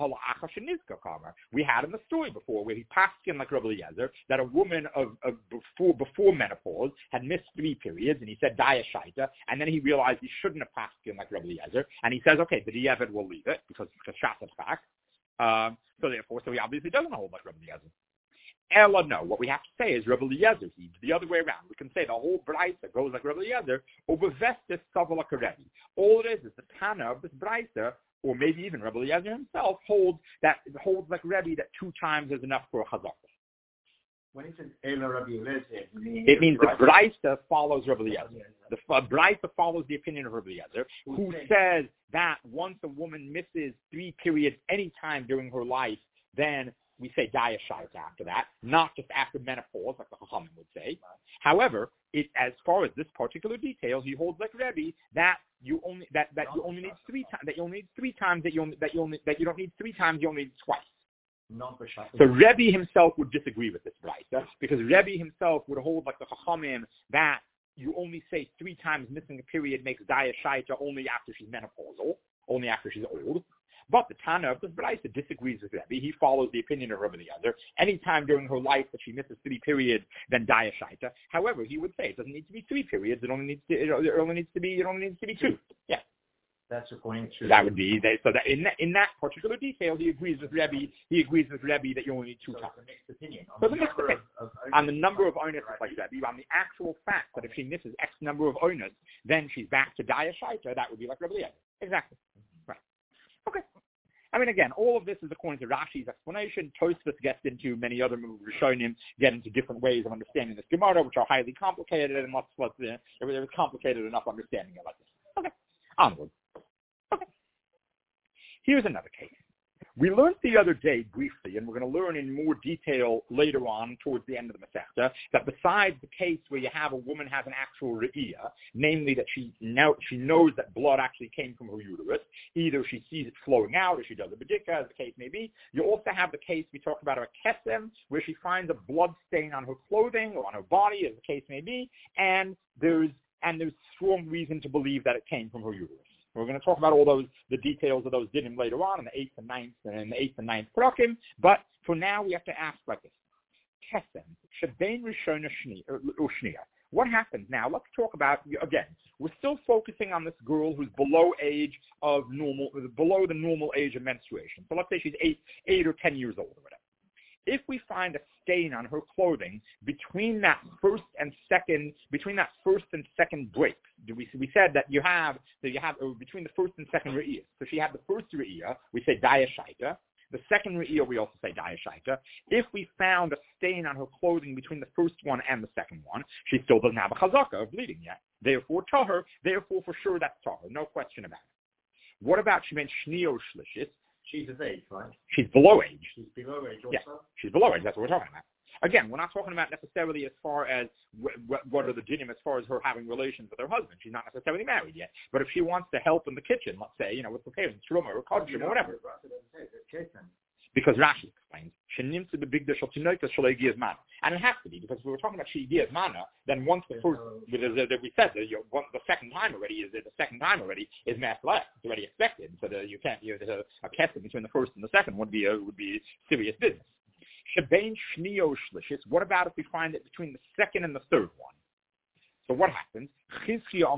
We had in the story before where he passed in like Rabbi Eliezer that a woman of before menopause had missed 3 periods, and he said Daya Shaita, and then he realized he shouldn't have passed in like Rabbi Eliezer, and he says, okay, the Diavad will leave it because Shas is back. So he obviously doesn't hold like Rabbi Eliezer. Ella, no. What we have to say is Rabbi Eliezer. The other way around. We can say the whole Brisa goes like Rabbi Eliezer, over Vestis Savala Karevi. All it is the Tana of this Brisa, or maybe even Rabbi Eliezer himself, holds like Rebbe that 2 times is enough for a chazaka. When it says Ela Rabbi Eliezer, it means the Brisa follows Rabbi Eliezer. The Brisa follows the opinion of Rabbi Eliezer, who says that once a woman misses 3 periods any time during her life, then we say Daya Shaita after that, not just after menopause, like the Chachamim would say. However, as far as this particular detail, he holds like Rebbe that you only need 3 times. That you only need 3 times. That you don't need 3 times. You only need twice. So Rebbe himself would disagree with this Brisa, because Rebbe himself would hold like the Chachamim that you only say 3 times missing a period makes Daya Shaita only after she's menopausal, only after she's old. But the Tana of this Brisa disagrees with Rebbe. He follows the opinion of Rabbi Eliezer. Any time during her life that she misses 3 periods, then Daya Shaita. However, he would say it doesn't need to be 3 periods. It only needs to be 2. Yeah. That's according to. That would be so that in that particular detail, he agrees with Rebbe. He agrees with Rebbe that you only need 2 times. The mixed opinion. On the number of oinus like Rebbe, on the actual fact that if she misses X number of oinus, then she's back to Daya Shaita. That would be like Rabbi Eliezer. Exactly. Right. Okay. I mean, again, all of this is according to Rashi's explanation. Tosfos gets into many other Rishonim, get into different ways of understanding this Gemara, which are highly complicated, and there was complicated enough understanding it like this. Okay, onward. Okay. Here's another case. We learned the other day briefly, and we're going to learn in more detail later on towards the end of the Masechta, that besides the case where you have a woman has an actual re'iyah, namely that she knows that blood actually came from her uterus, either she sees it flowing out or she does a bedika, as the case may be. You also have the case we talked about, a kesem, where she finds a blood stain on her clothing or on her body, as the case may be, and there's strong reason to believe that it came from her uterus. We're going to talk about the details of those dinim later on in the 8th and 9th and the 8th and 9th parakim. But for now, we have to ask like this: Kesem shebein rishona ushniya. What happens now? Let's talk about again. We're still focusing on this girl who's below the normal age of menstruation. So let's say she's 8 or 10 years old or whatever. If we find a stain on her clothing between that first and second break, we said that you have between the first and second re'iyah. So she had the first re'iyah, we say Daya Shaita. The second re'iyah, we also say Daya Shaita. If we found a stain on her clothing between the first one and the second one, she still doesn't have a chazaka of bleeding yet. Therefore, tahor. Therefore, for sure, that's tahor. No question about it. What about she meant shni or shlishis? She's of age, right? She's below age. She's below age also? Yeah, she's below age. That's what we're talking about. Again, we're not talking about necessarily as far as what are the dinim as far as her having relations with her husband. She's not necessarily married yet. But if she wants to help in the kitchen, let's say, with preparing truma or kodshim or whatever. Because Rashi explains, And it has to be, because if we were talking about She'igiyas Mana, then once the first, we said that the second time already is Masla. It's already expected. So you can't, there's a kesem between the first and the second would be serious business. What about if we find it between the second and the third one? So what happens? Chizkiya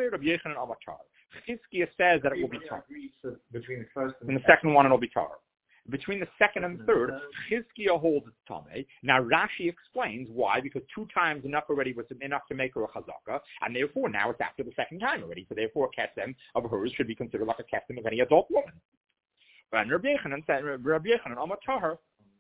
says that it will be tar. Between the first and the second one, it'll be tar. Between the second and the third, Chizkiya holds it's tame. Now Rashi explains why, because 2 times enough already was enough to make her a chazaka, and therefore now it's after the second time already. So therefore, a kesem of hers should be considered like a kesem of any adult woman. And Rabbi Yechanan said, Rabbi Yechanan, Amar Tahar.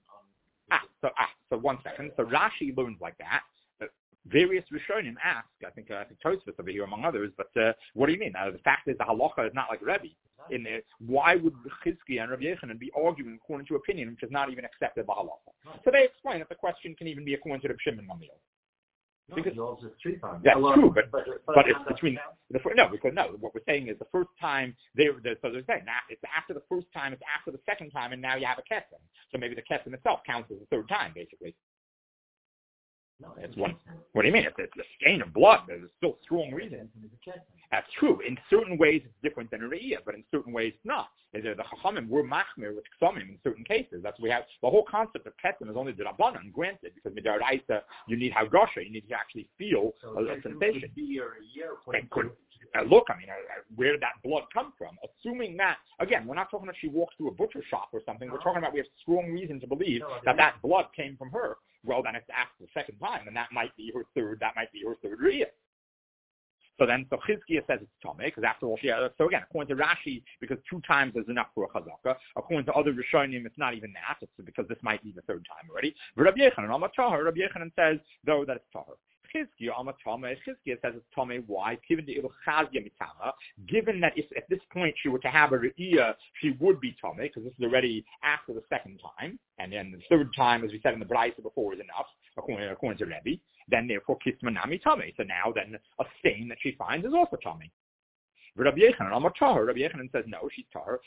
So 1 second. So Rashi learns like that. Various Rishonim ask, I think Tosfos over here among others, but what do you mean? The fact is the halacha is not like Rebbe. In there, why would Chizkiya and Rabbi Yechanan be arguing according to opinion which is not even accepted by halacha? So they explain that the question can even be according to Reb Shimon Gamliel. Because it's 3 times. That's true, but it's between what we're saying is the first time so they're saying it's after the first time, it's after the second time, and now you have a kesem. So maybe the kesem itself counts as the third time, basically. No, it's one. What do you mean? It's a stain of blood. There's still strong reason. That's true. In certain ways, it's different than a re'iyah, but in certain ways, it's not. The chachamim were machmir with ksamim in certain cases. That's we have. The whole concept of kesem is only the rabbanan, granted, because midaraisa you need hagosha, you need to actually feel a sensation. Look, where did that blood come from? Assuming that, again, we're not talking about she walks through a butcher shop or something. We're talking about we have strong reason to believe that blood came from her. Well, then it's after the second time, and that might be her third re'iyah. So Chizkiya says it's Tomei, because after all, so again, according to Rashi, because 2 times is enough for a chazaka. According to other Rishonim, it's not even that. It's because this might be the third time already. But Rabbi Yechanan says, though, that it's Tahar. Chizkiya says it's Tomei. Why? Given that if at this point she were to have a re'iyah, she would be Tomei, because this is already after the second time, and then the third time, as we said in the Braisa before, is enough, according to Rebbe. Then therefore Kismanami Tomei. So now then a stain that she finds is also Tomei. Rabbi Yechanan says no, she's Tahar.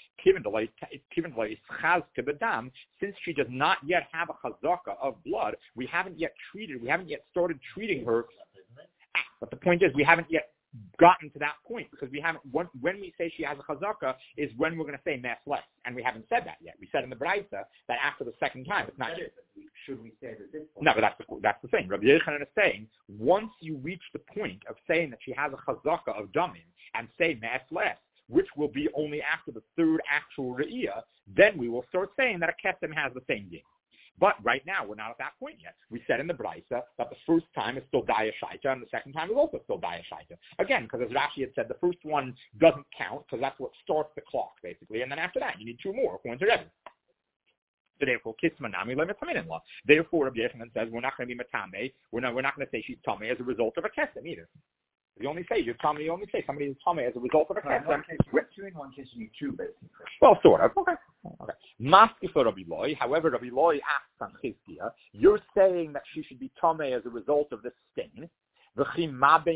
Since she does not yet have a chazaka of blood, we haven't yet started treating her. But the point is, we haven't yet gotten to that point, because we haven't. When we say she has a chazaka, is when we're going to say mas less, and we haven't said that yet. We said in the Braisa that after the second time, it's not. Should we say it at this point? No, but that's the thing. Rabbi Yechanan is saying once you reach the point of saying that she has a chazaka of damim and say mas less, which will be only after the third actual re'iyah, then we will start saying that a kesem has the same ding. But right now, we're not at that point yet. We said in the Braisa that the first time is still Daya Shaita, and the second time is also still Daya Shaita. Again, because as Rashi had said, the first one doesn't count, because that's what starts the clock, basically. And then after that, you need 2 more, according to Rebbe. So therefore, Kismanami le'metamin-in-law. Therefore, Rabbi Yechanan says, we're not going to be metame. We're not going to say she's tamei as a result of a kesem either. You only say somebody is tamei as a result of a kesem. 2 in 1 case, you need 2, basically. Well, sort of. Okay. Maski for Rabbi Loi. However, Rabbi Loi asks on Chizkiya, you're saying that she should be tamei as a result of this stain. After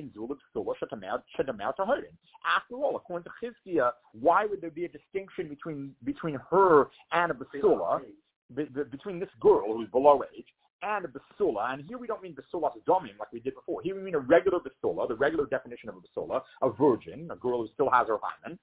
all, according to Chizkiya, why would there be a distinction between her and a basula, between this girl who's below age and a basula? And here we don't mean basula domim like we did before. Here we mean a regular basula, the regular definition of a basula, a virgin, a girl who still has her hymen.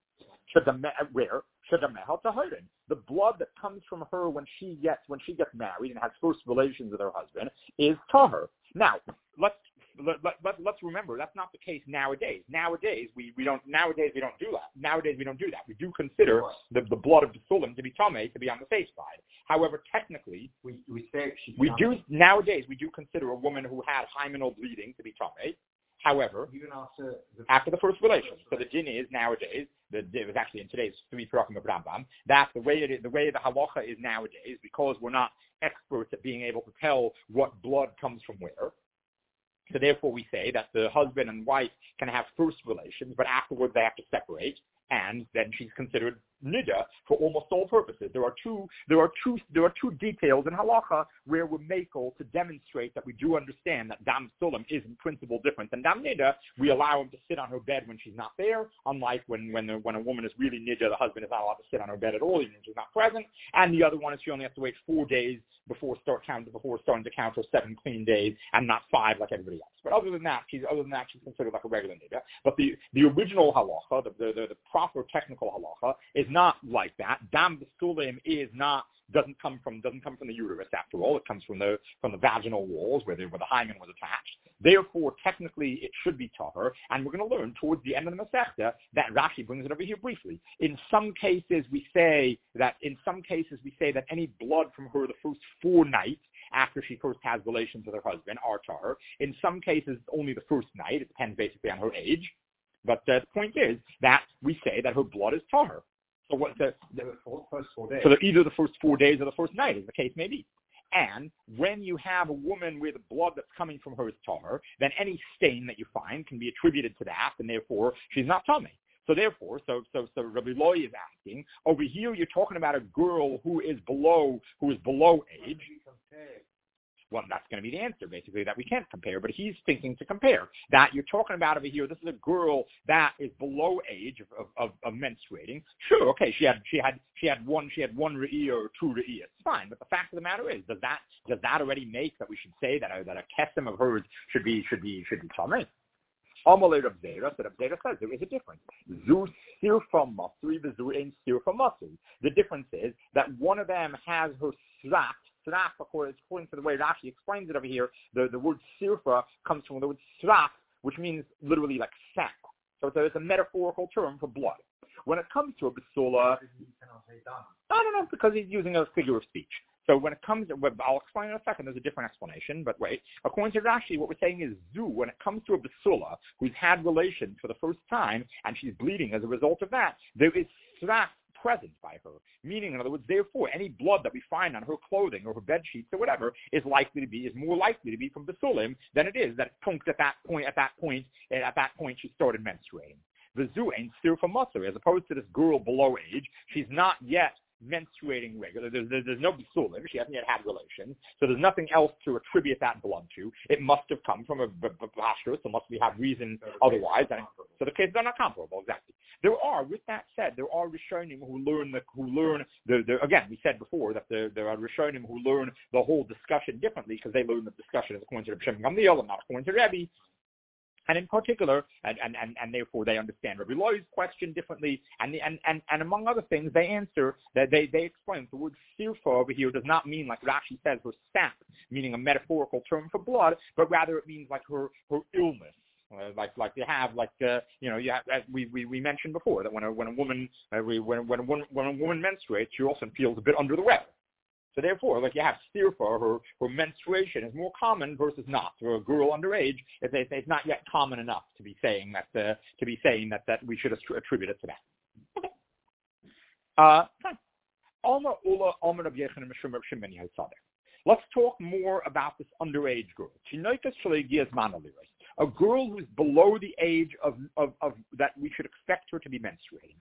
The blood that comes from her when she gets married and has first relations with her husband is tahar. Now, let's remember that's not the case nowadays. Nowadays we don't do that. We do consider the blood of the sulam to be tamei, to be on the safe side. However, technically, nowadays we do consider a woman who had hymenal bleeding to be tamei. However, even after the first relation, so the din is nowadays. It was actually in today's 3 Perakim of Rambam. That's the way the halacha is nowadays, because we're not experts at being able to tell what blood comes from where. So therefore, we say that the husband and wife can have first relations, but afterwards they have to separate, and then she's considered nida for almost all purposes. There are two details in halacha where we're makel to demonstrate that we do understand that dam sulam is in principle different than dam nida. We allow him to sit on her bed when she's not there, unlike when a woman is really nida, the husband is not allowed to sit on her bed at all, even when she's not present. And the other one is she only has to wait 4 days before starting to count her 7 clean days, and not 5 like everybody else. But other than that, she's considered like a regular nida. But the original halacha, the proper technical halacha, is not like that. Dam b'sulim doesn't come from the uterus after all. It comes from the vaginal walls where the hymen was attached. Therefore, technically, it should be tahor. And we're going to learn towards the end of the Masechta that Rashi brings it over here briefly. In some cases, we say that any blood from her the first 4 nights after she first has relations with her husband are tahor. In some cases, only the first night. It depends basically on her age. But the point is that we say that her blood is tahor. So what the first 4 days. So either the first 4 days or the first night, as the case may be. And when you have a woman with blood that's coming from her is tahor, then any stain that you find can be attributed to that, and therefore she's not tamei. So therefore, so Rabbi Loi is asking, over here you're talking about a girl who is below age. Well, that's going to be the answer, basically, that we can't compare, but he's thinking to compare. That you're talking about over here, this is a girl that is below age of menstruating. Sure, okay, she had one re'iyah or 2 re'iyahs. It's fine, but the fact of the matter is, does that already make that we should say that a kesem of hers should be tamei? Amalei Rav Zera, so Rav Zera says there is a difference. Zu sirfa masri, v'zu ein sirfa masri. The difference is that one of them has her srat. Sraf, according to the way Rashi explains it over here, the word sirfa comes from the word sraf, which means literally like sap. So it's a metaphorical term for blood. When it comes to a basula, no, because he's using a figure of speech. So when it comes, I'll explain in a second, there's a different explanation, but wait. According to Rashi, what we're saying is zu, when it comes to a basula who's had relations for the first time and she's bleeding as a result of that, there is sraf present by her. Meaning, in other words, therefore, any blood that we find on her clothing or her bed sheets or whatever is more likely to be from basulim than it is that it punked at that point she started menstruating. The zu ain't sirfa matzah, as opposed to this girl below age, she's not yet menstruating regular. There's no basulim. She hasn't yet had relations, so there's nothing else to attribute that blood to. It must have come from a bashra, unless we have reason otherwise. So the cases are not comparable, exactly. With that said, there are Rishonim who learn again, we said before that there are Rishonim who learn the whole discussion differently because they learn the discussion as according to Reb Shimon Gamliel and not according to Rebbe. And in particular, and therefore they understand Rabbi Loi's question differently, and among other things, they answer that they explain the word sirfa over here does not mean like Rashi says her sap, meaning a metaphorical term for blood, but rather it means like her illness. Like you have as we mentioned before that when a woman menstruates, she often feels a bit under the weather. So therefore, like you have sirfa, her menstruation is more common versus not. For a girl underage, it's not yet common enough to be saying that we should attribute it to that. Let's talk more about this underage girl. A girl who's below the age of that we should expect her to be menstruating.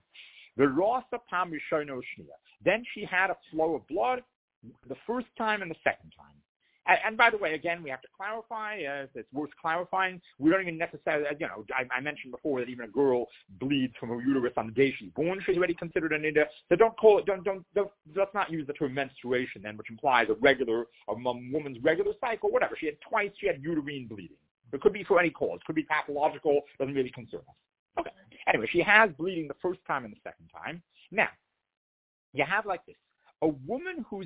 Then she had a flow of blood the first time and the second time. And by the way, again, we have to clarify, it's worth clarifying, we don't even necessarily, I mentioned before that even a girl bleeds from her uterus on the day she's born, she's already considered a nida. So let's not use the term menstruation then, which implies a woman's regular cycle, whatever. She had uterine bleeding. It could be for any cause. It could be pathological, doesn't really concern us. Okay. Anyway, she has bleeding the first time and the second time. Now, you have like this. A woman who is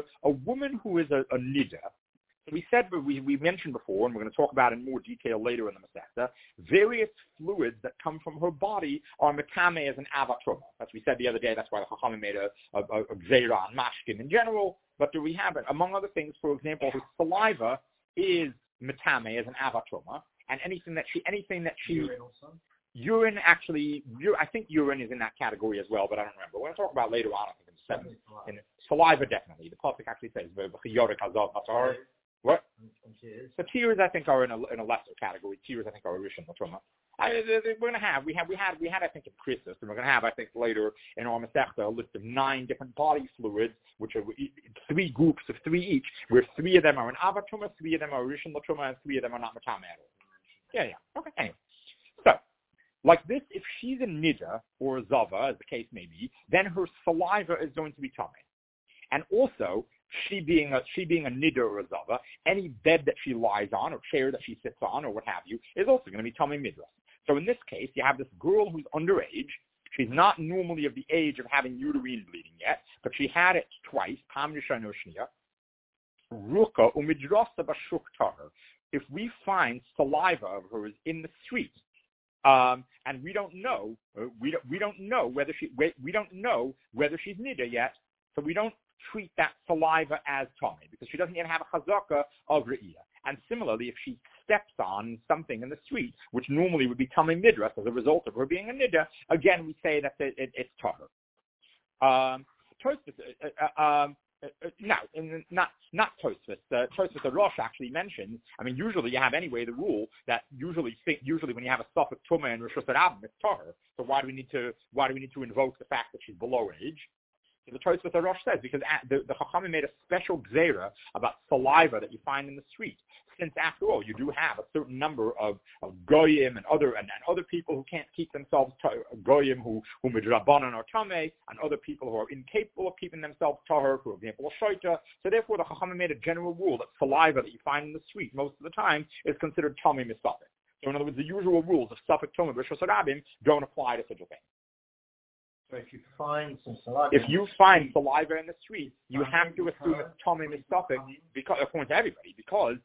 a nida. So we mentioned before, and we're going to talk about in more detail later in the Masechta, various fluids that come from her body are metame as an avatroma. As we said the other day, that's why the Chachamim made a gzeira on mashkin in general. But do we have it? Among other things, for example, her saliva is metame as an avatroma, and anything that she urine actually, I think urine is in that category as well, but I don't remember. We're going to talk about later on. I think in saliva definitely. The pasuk actually says what? tears. The tears, I think, are in a lesser category. Tears, I think, are a rishon l'truma. We're going to have, we had, I think, in Christus, and we're going to have, I think, later in our Masechta, a list of 9 different body fluids, which are 3 groups of 3 each, where 3 of them are an avatruma, 3 of them are rishon l'truma, and 3 of them are not matame at all. Yeah. Okay. Anyway. So, like this, if she's a nida or a zava, as the case may be, then her saliva is going to be tummy. And also, she being a nida or a zava, any bed that she lies on or chair that she sits on or what have you is also going to be tummy midras. So in this case, you have this girl who's underage. She's not normally of the age of having uterine bleeding yet, but she had it twice. If we find saliva of hers in the street, and we don't know whether she's nida yet, so we don't treat that saliva as tummy because she doesn't yet have a chazaka of re'iyah. And similarly, if she steps on something in the street, which normally would be tummy midras as a result of her being a nida, again we say that it's tahor. Now, not Tosfos. Tosfos the Rosh actually mentions. I mean, usually you have anyway the rule that usually when you have a suffix tumah and rishus harabim, it's tahor. So why do we need to invoke the fact that she's below age? So the Tosfos the Rosh says because the Chachamim made a special gzeira about saliva that you find in the street. Since after all, you do have a certain number of goyim and other people who can't keep themselves goyim who midrabanan are tameh, and other people who are incapable of keeping themselves tahor, for example, a shoita. So therefore, the Chachamim made a general rule that saliva that you find in the street most of the time is considered tameh misafik. So in other words, the usual rules of suffix tumah b'rishus harabim don't apply to such a thing. So if you find some saliva, in the street, you have to assume it's tameh misafik because according to everybody, because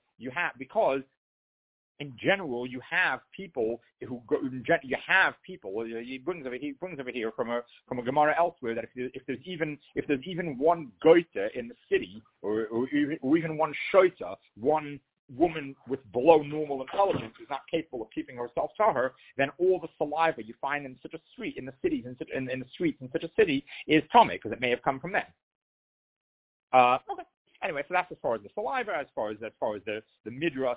in general you have people who go. He brings over here from a Gemara elsewhere that if there's even one goita in the city or even one shoita, one woman with below normal intelligence who's not capable of keeping herself tahor, then all the saliva you find in such a street, in the cities, in the streets in such a city is tameh because it may have come from them. Okay. Anyway, so that's as far as the saliva. As far as the midras,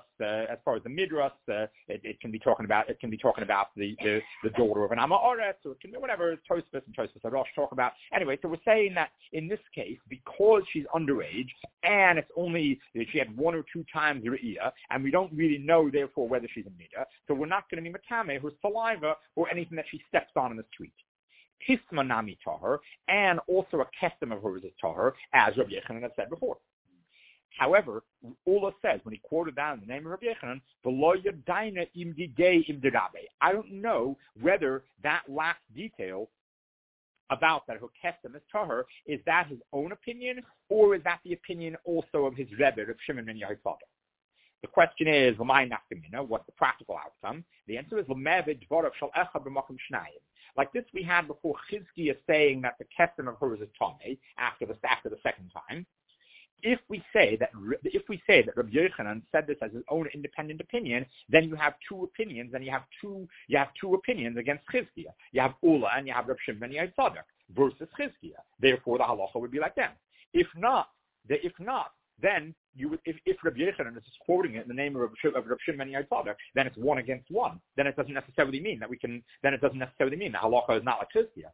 it can be talking about the daughter of an ama oretz, or it can be whatever Tosfos and Tosfos Rosh talk about. Anyway, so we're saying that in this case, because she's underage and it's only she had 1 or 2 times re'iyah, and we don't really know therefore whether she's a nida, so we're not going to be matame her saliva or anything that she steps on in the street. Kisma nami tahor, and also a kestem of hers is tahor, as Rabbi Yechanan had said before. However, Ula says, when he quoted that in the name of Rabbi Yechanan, I don't know whether that last detail about that her kestem is tahor, is that his own opinion, or is that the opinion also of his Rebbe, of Shimon ben Yehoshua? The question is, what's the practical outcome? The answer is, like this we had before Chizkiah saying that the kestem of hers is tameh after the second time. If we say that Rabbi Yochanan said this as his own independent opinion, then you have 2 opinions, and you have two opinions against Chizkiah. You have Ula and you have Reb Shimon ben Yochai versus Chizkiah. Therefore, the halacha would be like them. If not, then you would, if Rabbi Yochanan is quoting it in the name of Reb Shimon ben Yochai, then it's 1 against 1. Then it doesn't necessarily mean that the halacha is not like Chizkiah.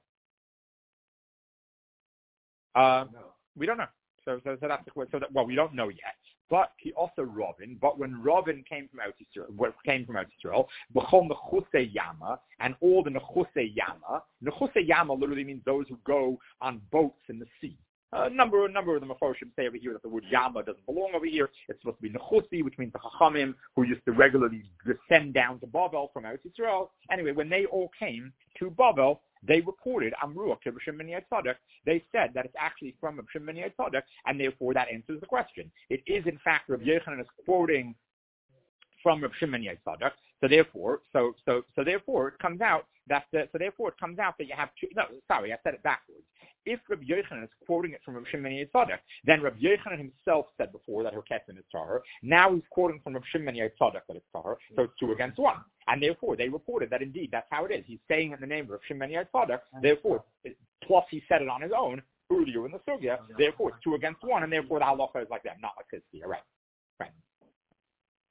We don't know. So that's well, we don't know yet. But he also Rovin. But when Rovin came from Eretz Yisrael, b'chol nechusei yama, and all the nechusei yama literally means those who go on boats in the sea. A number of the Mefarshim say over here that the word Yama doesn't belong over here. It's supposed to be Nechusi, which means the Chachamim who used to regularly descend down to Bavel from Eretz Yisrael. Anyway, when they all came to Bavel, they reported Amruach to Reb Shimon ben Yochai. They said that it's actually from Reb Shimon ben Yochai, and therefore that answers the question. It is in fact Reb Yochanan is quoting from Reb Shimon ben Yochai. So therefore it comes out that you have 2. No, sorry, I said it backwards. If Rabbi Yochanan is quoting it from Reb Shimon ben Yochai, then Rabbi Yochanan himself said before that her kesem is tahor. Now he's quoting from Reb Shimon ben Yochai that it's tahor, so it's 2 against 1. And therefore they reported that indeed that's how it is. He's saying it in the name of Reb Shimon ben Yochai. Therefore, plus he said it on his own earlier in the sugya. Therefore, it's 2 against 1, and therefore the halacha is like that, not like Chizkiah. Right.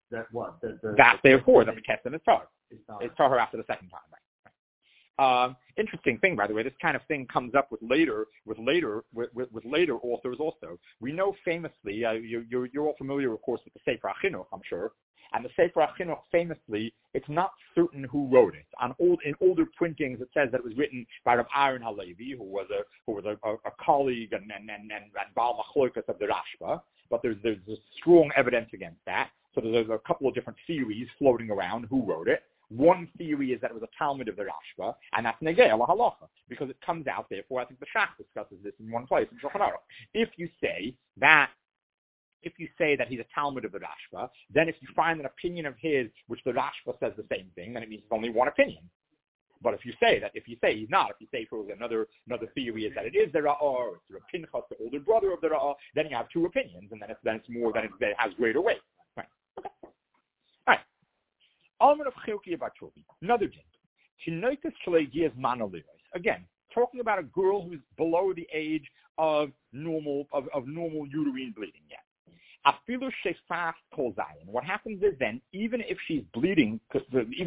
That what? That therefore the Ketsim is Tahar. It's Tahar after the second time, right? Interesting thing, by the way, this kind of thing comes up with later authors also. We know famously, you're all familiar, of course, with the Sefer HaChinuch, I'm sure. And the Sefer HaChinuch, famously, it's not certain who wrote it. In older printings, it says that it was written by Rav Aaron Halevi, who was a colleague and Baal Machlokas of the Rashba. But there's strong evidence against that. So there's a couple of different theories floating around who wrote it. One theory is that it was a Talmud of the Rashba, and that's Negei la Halacha, because it comes out, therefore, I think the Shach discusses this in one place, in Shulchan Aruch. If you say that he's a Talmud of the Rashba, then if you find an opinion of his, which the Rashba says the same thing, then it means it's only one opinion. But if you say he's not, if you say for another theory is that it is the Ra'ah, or it's the Pinchas, the older brother of the Ra'ah, then you have two opinions, and then it has greater weight. Right. Okay. All right. Alman of Chilki about Chobi. Another din. Again, talking about a girl who's below the age of normal uterine bleeding yet. Afilu shefach kol zayin. What happens is then, even if she's bleeding for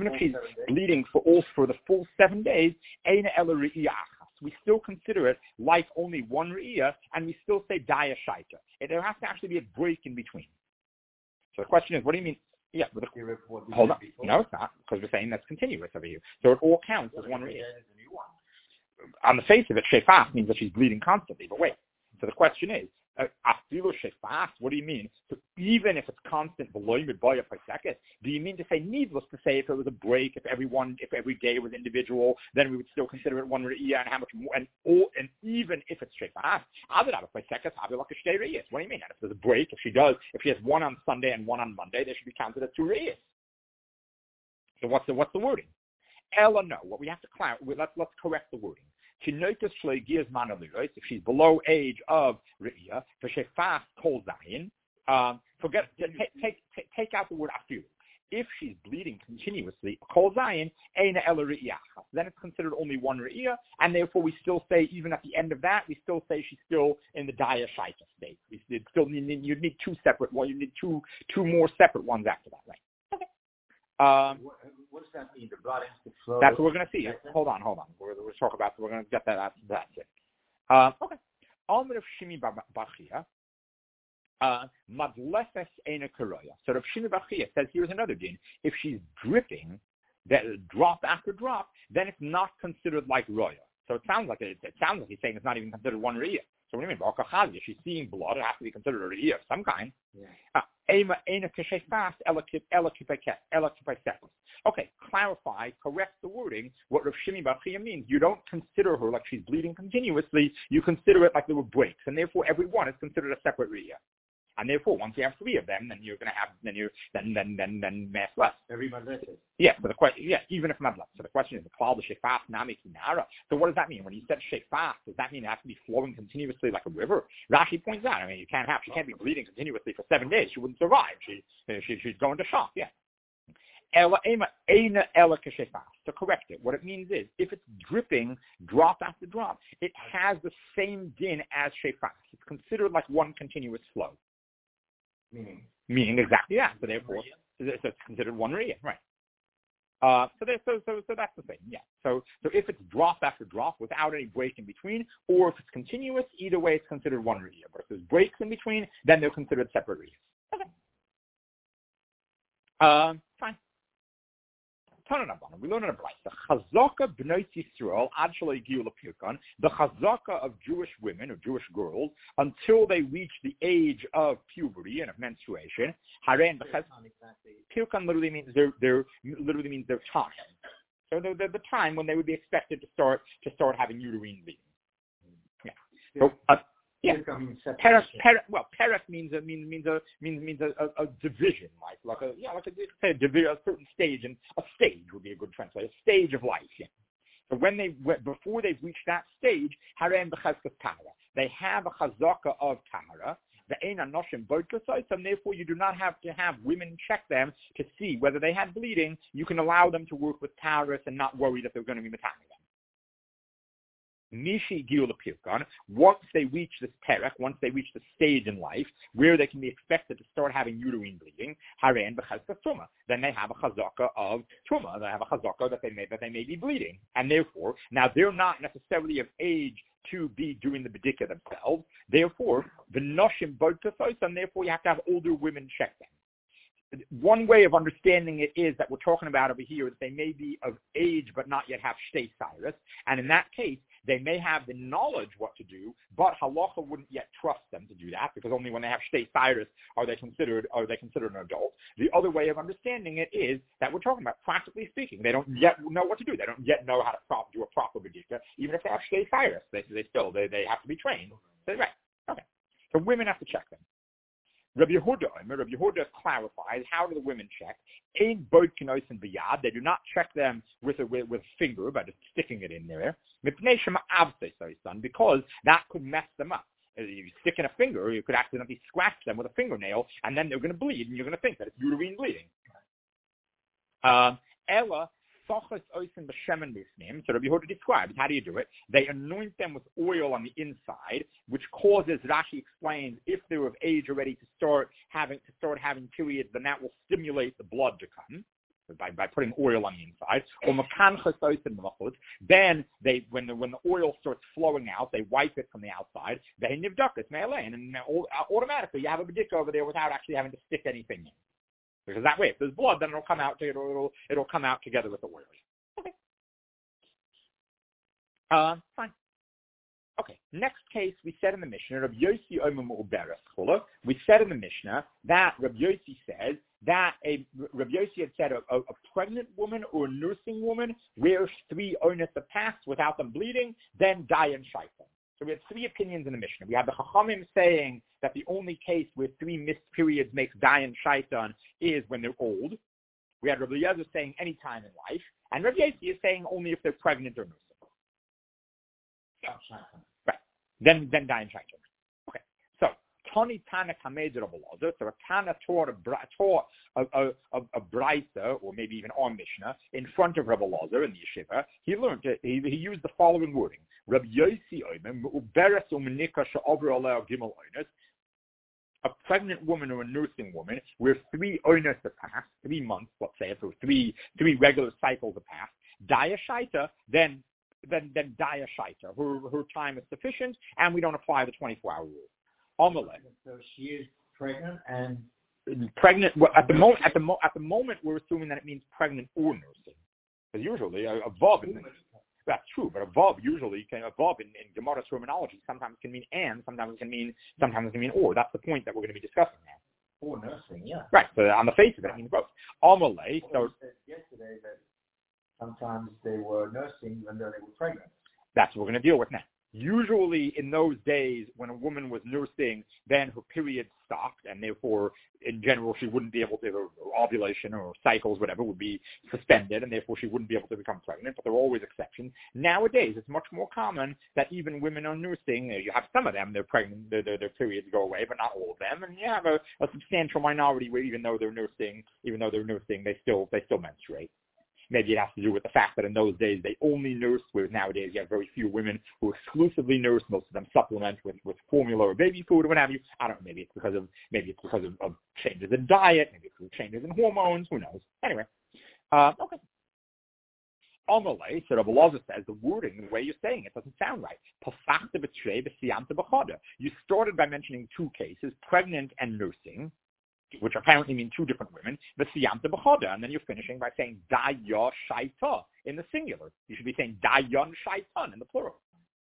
the full 7 days, eina ela re'iyah achas. We still consider it like only one re'iyah, and we still say daya shaita. There has to actually be a break in between. So the question is, what do you mean? Yeah, but hold on. No, it's not, because we're saying that's continuous over here. So it all counts as one re'iyah. On the face of it, shefach means that she's bleeding constantly. But wait. So the question is, afilu shefach, what do you mean? So even if it's constant, do you mean to say, needless to say, if it was a break, if every day was individual, then we would still consider it one re'iyah, and how much more, and even if it's shefach, what do you mean? And if there's a break, if she has one on Sunday and one on Monday, they should be counted as two re'iyahs. So what's the wording? Ella, no. What we have to clarify, let's correct the wording. If she's below age of Re'iyah, for Shefach Kol Zayin, take out the word Afilu. If she's bleeding continuously, Kol Zayin, Eina Ela Re'iyah, then it's considered only one Re'iyah, and therefore we still say, even at the end of that, we still say she's still in the Daya Shaita state. You'd need two separate ones, you need two more separate ones after that, right? What does that mean? The blood has to flow. That's what we're going to see. Hold on. We're going to get that after that. Okay. Almir of Shimi Bachia, Madlefes Eina Karoya. So Rav Shimi Bachia says here's another din. If she's dripping, that drop after drop, then it's not considered like Roya. So it sounds like he's saying it's not even considered one Re'iyah. So what do you mean? If she's seeing blood, it has to be considered a Re'iyah of some kind. Okay, clarify, correct the wording. What Rav Shimi Bachia means, you don't consider her like she's bleeding continuously. You consider it like there were breaks, and therefore every one is considered a separate Re'iyah. And therefore, once you have three of them, then you're going to have then mass less. Every madlet. Yeah, but even if madlet. So the question is, the klal the shefach nami kinara. So what does that mean? When you said shefach, does that mean it has to be flowing continuously like a river? Rashi points out. I mean, she can't be bleeding continuously for 7 days. She wouldn't survive. She's going to shock. Yeah. To correct it, what it means is, if it's dripping drop after drop, it has the same din as shefach. It's considered like one continuous flow. Meaning exactly that. So therefore, it's considered one re'iyah, right? So that's the thing. Yeah. So if it's drop after drop without any break in between, or if it's continuous, either way it's considered one re'iyah. But if there's breaks in between, then they're considered separate re'iyahs. Okay. Fine. We learn in a brayta. Chazaka b'nai Yisrael ad shelo hagiu lepirkon. The chazaka of Jewish women or Jewish girls until they reach the age of puberty and of menstruation. Haren pirkon literally means their time. So the time when they would be expected to start having uterine bleeding. Yeah. So yeah. Perek means a division, like a certain stage, and a stage would be a good translation. A stage of life. Yeah. So before they've reached that stage, harem b'chazkas tahara. They have a chazaka of tahara. The ein anoshim bodkasai, and therefore you do not have to have women check them to see whether they had bleeding. You can allow them to work with taharas and not worry that they're going to be metami them. Mishi Gil Pirkan, once they reach this perek, once they reach the stage in life where they can be expected to start having uterine bleeding, Haren b'chazkas Truma, then they have a chazaka of Truma, they have a chazaka that they may be bleeding. And therefore, now they're not necessarily of age to be doing the bedikah themselves. Therefore, the noshim bodkafos, and therefore you have to have older women check them. One way of understanding it is that we're talking about over here that they may be of age but not yet have shtei cyrus, and in that case, they may have the knowledge what to do, but halacha wouldn't yet trust them to do that because only when they have shtei cyrus are they considered an adult. The other way of understanding it is that we're talking about, practically speaking, they don't yet know what to do. They don't yet know how to do a proper bedikah, even if they have shtei cyrus. They have to be trained. So, right? Okay. So women have to check them. Rabbi Yehuda clarifies, how do the women check? Ein boid kinois and biyad. They do not check them with a finger by just sticking it in there. Mipnei shema avsei, son, because that could mess them up. If you stick in a finger, you could accidentally scratch them with a fingernail, and then they're going to bleed, and you're going to think that it's uterine bleeding. Ella. So Rabbi Yehuda describes, how do you do it? They anoint them with oil on the inside, which causes, Rashi explains, if they're of age already to start having periods, then that will stimulate the blood to come by putting oil on the inside. Then when the oil starts flowing out, they wipe it from the outside. And automatically you have a bedikah over there without actually having to stick anything in. Because that way, if there's blood, then it'll come out together with the oil. Okay. Fine. Okay. Next case, we said in the Mishnah, Rabbi Yossi Omer Mu'beres Chula. We said in the Mishnah that Rabbi Yossi says that Rabbi Yossi had said a pregnant woman or a nursing woman where 3 owners have passed without them bleeding, then die in shaitan. So we have 3 opinions in the Mishnah. We have the Chachamim saying that the only case where 3 missed periods makes dayan shaitan is when they're old. We had Rabbi Eliezer saying any time in life, and Rabbi Yossi is saying only if they're pregnant or nursing. So, right. Then dayan shaitan. Okay. So Tani Tana Kamed Rabbi Eliezer. So a Tana taught a brisa, or maybe even on Mishnah, in front of Rabbi Eliezer in the yeshiva. He learned it. He used the following wording. Rabbi Yossi Omer, Uberes Umenika She'over Alei Gimel Oinus, a pregnant woman or a nursing woman, where 3 oinus have passed, 3 months, let's say, if there were 3 regular cycles have passed, Daya Shaita, then Daya Shaita. Her time is sufficient, and we don't apply the 24-hour rule. Amalek. So she is pregnant and pregnant. Well, at the moment, we're assuming that it means pregnant or nursing, because usually a vav is. That's true, but a vav usually a vav in Gemara terminology sometimes can mean and, sometimes it can mean or. That's the point that we're going to be discussing now. Or nursing, yeah. Right. So on the face of it, it means both. Amalei. So said yesterday that sometimes they were nursing when they were pregnant. That's what we're going to deal with now. Usually in those days when a woman was nursing, then her period stopped, and therefore, in general, she wouldn't be able to, her ovulation or cycles, whatever, would be suspended, and therefore she wouldn't be able to become pregnant, but there are always exceptions. Nowadays, it's much more common that even women are nursing. You have some of them, they're pregnant, their periods go away, but not all of them, and you have a substantial minority where even though they're nursing, they still menstruate. Maybe it has to do with the fact that in those days they only nursed, whereas nowadays you have very few women who exclusively nurse. Most of them supplement with formula or baby food or what have you. I don't know. Maybe it's because of changes in diet. Maybe it's because of changes in hormones. Who knows? Anyway, okay. Amalei, so Rabbi Eliezer says the wording, the way you're saying it, doesn't sound right. You started by mentioning 2 cases, pregnant and nursing, which apparently mean 2 different women, the siyamta b'choda, and then you're finishing by saying daya shaita in the singular. You should be saying dayan shaitan in the plural.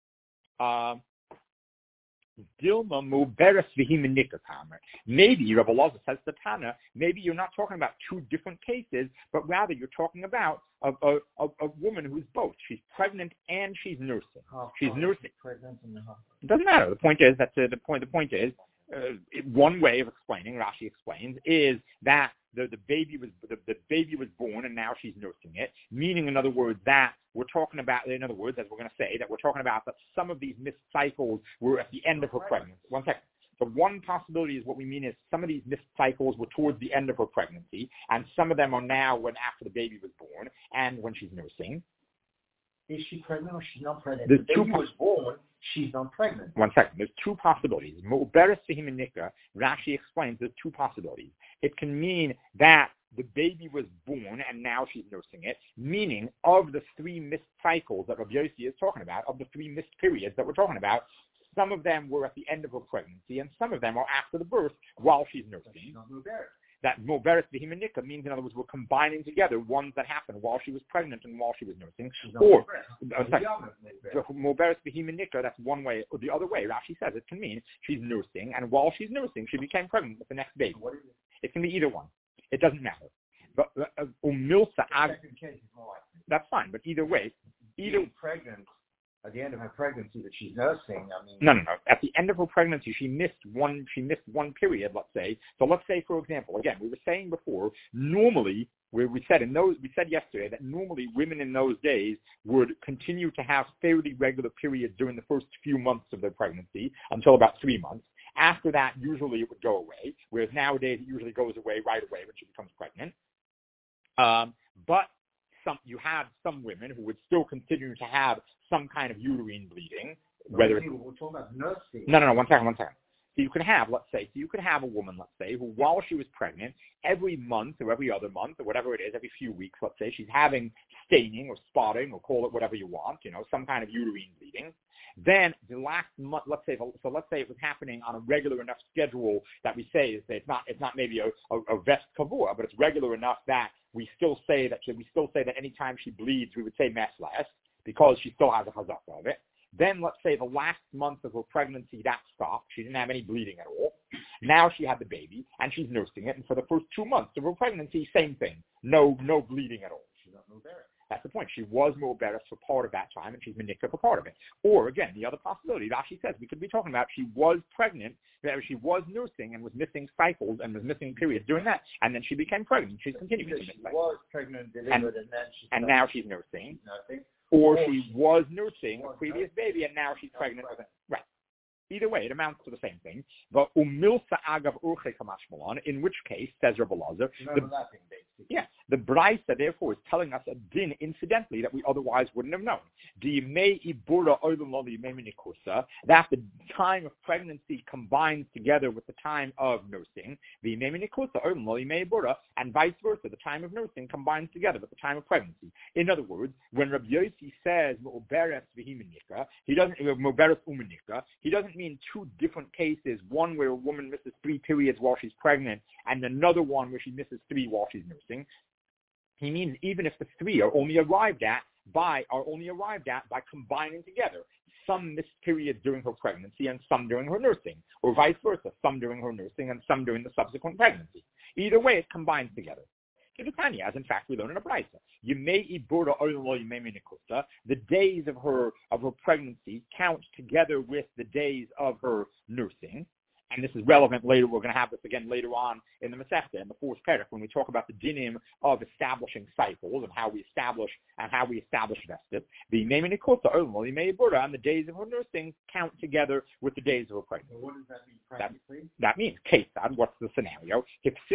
Dilma muberes v'himenika kamer. Maybe Rabbi Eliezer says to Tana, maybe you're not talking about 2 different cases, but rather you're talking about a woman who's both. She's pregnant and she's nursing. She's nursing. Pregnant and it doesn't matter. The point is the point is. One way of explaining, Rashi explains, is that the baby was born and now she's nursing it. Meaning, in other words, that we're talking about. In other words, as we're going to say, that we're talking about that some of these missed cycles were at the end of her pregnancy. One second. So one possibility is what we mean is some of these missed cycles were towards the end of her pregnancy, and some of them are now after the baby was born and when she's nursing. is she pregnant or she's not pregnant? There's The baby was born, she's not pregnant. 1 second. There's two possibilities. Mu'beres behimenika, Rashi explains there's two possibilities. It can mean that the baby was born and now she's nursing it, meaning of the 3 missed cycles that Rabbi Yossi is talking about, of the 3 missed periods that we're talking about, some of them were at the end of her pregnancy and some of them are after the birth while she's nursing. She's not Mu'beres. That Mu'beres behimenika means, in other words, we're combining together ones that happened while she was pregnant and while she was nursing. Or, Mu'beres behimenika, that's one way. Or the other way, Rashi says it can mean she's nursing, and while she's nursing, she became pregnant with the next baby. What is it? It can be either one. It doesn't matter. But that's fine. But either way, being pregnant at the end of her pregnancy that she's nursing. I mean, no. At the end of her pregnancy, she missed one period. Let's say. So let's say, for example, again, we were saying before. Normally, we said yesterday that normally women in those days would continue to have fairly regular periods during the first few months of their pregnancy until about 3 months. After that, usually it would go away, whereas nowadays it usually goes away right away when she becomes pregnant. But you have some women who would still continue to have some kind of uterine bleeding. Whether we're talking about nursing. No, 1 second. So you could have, a woman, who while she was pregnant, every month or every other month or whatever it is, every few weeks, let's say, she's having staining or spotting or call it whatever you want, some kind of uterine bleeding. Then the last month, let's say it was happening on a regular enough schedule that we say is that it's not maybe a vest kavua, but it's regular enough that we still say that any time she bleeds, we would say meslas because she still has a chazaka of it. Then let's say the last month of her pregnancy, that stopped. She didn't have any bleeding at all. Now she had the baby and she's nursing it. And for the first 2 months of her pregnancy, same thing. No bleeding at all. She's not Mu'beres. That's the point. She was Mu'beres for part of that time and she's Menika for part of it. Or again, the other possibility, Rashi says, we could be talking about she was pregnant, she was nursing and was missing cycles and was missing periods doing that. And then she became pregnant. She's continuing to miss cycles. She was pregnant, delivered, and now she's nursing. Or she was nursing a previous baby and now she's pregnant with it. Right. Either way, it amounts to the same thing. But umilsa agav urche kamashmalon, in which case, says Rabbi Lazar, the Braisa therefore is telling us a din incidentally that we otherwise wouldn't have known. That the time of pregnancy combines together with the time of nursing, and vice versa, the time of nursing combines together with the time of pregnancy. In other words, when Rabbi Yossi says he doesn't mean 2 different cases, one where a woman misses 3 periods while she's pregnant and another one where she misses 3 while she's nursing. He means even if the 3 are only arrived at by combining together some missed periods during her pregnancy and some during her nursing, or vice versa, some during her nursing and some during the subsequent pregnancy. Either way, it combines together. As in fact we learn in a Braisa. The days of her pregnancy count together with the days of her nursing. And this is relevant later. We're going to have this again later on in the Masechta, in the 4th parak, when we talk about the dinim of establishing cycles and how we establish vested. The and the days of her nursing count together with the days of her pregnancy. So what does that mean practically? That means, Kesad, what's the scenario?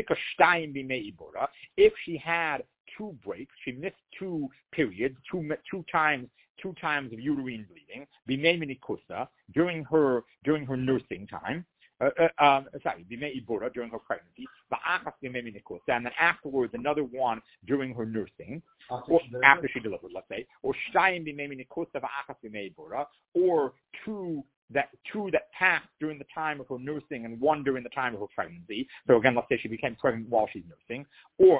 If she had 2 breaks, she missed 2 periods, two times of uterine bleeding, during her nursing time. During her pregnancy, and then afterwards another one during her nursing, after she delivered, let's say, or or two that passed during the time of her nursing and one during the time of her pregnancy. So again, let's say she became pregnant while she's nursing, or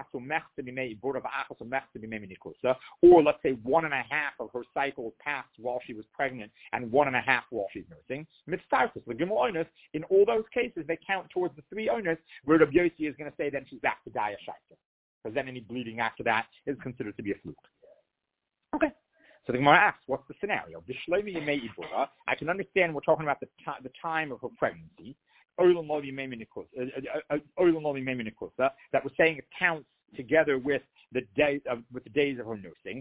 let's say 1.5 of her cycles passed while she was pregnant and 1.5 while she's nursing. In all those cases, they count towards the 3 owners, where Rabbi Yossi is going to say then she's back to Daya Shaita, because then any bleeding after that is considered to be a fluke. Okay. So the Gemara asks, what's the scenario? I can understand we're talking about the time of her pregnancy. That we're saying it counts together with the days of her nursing.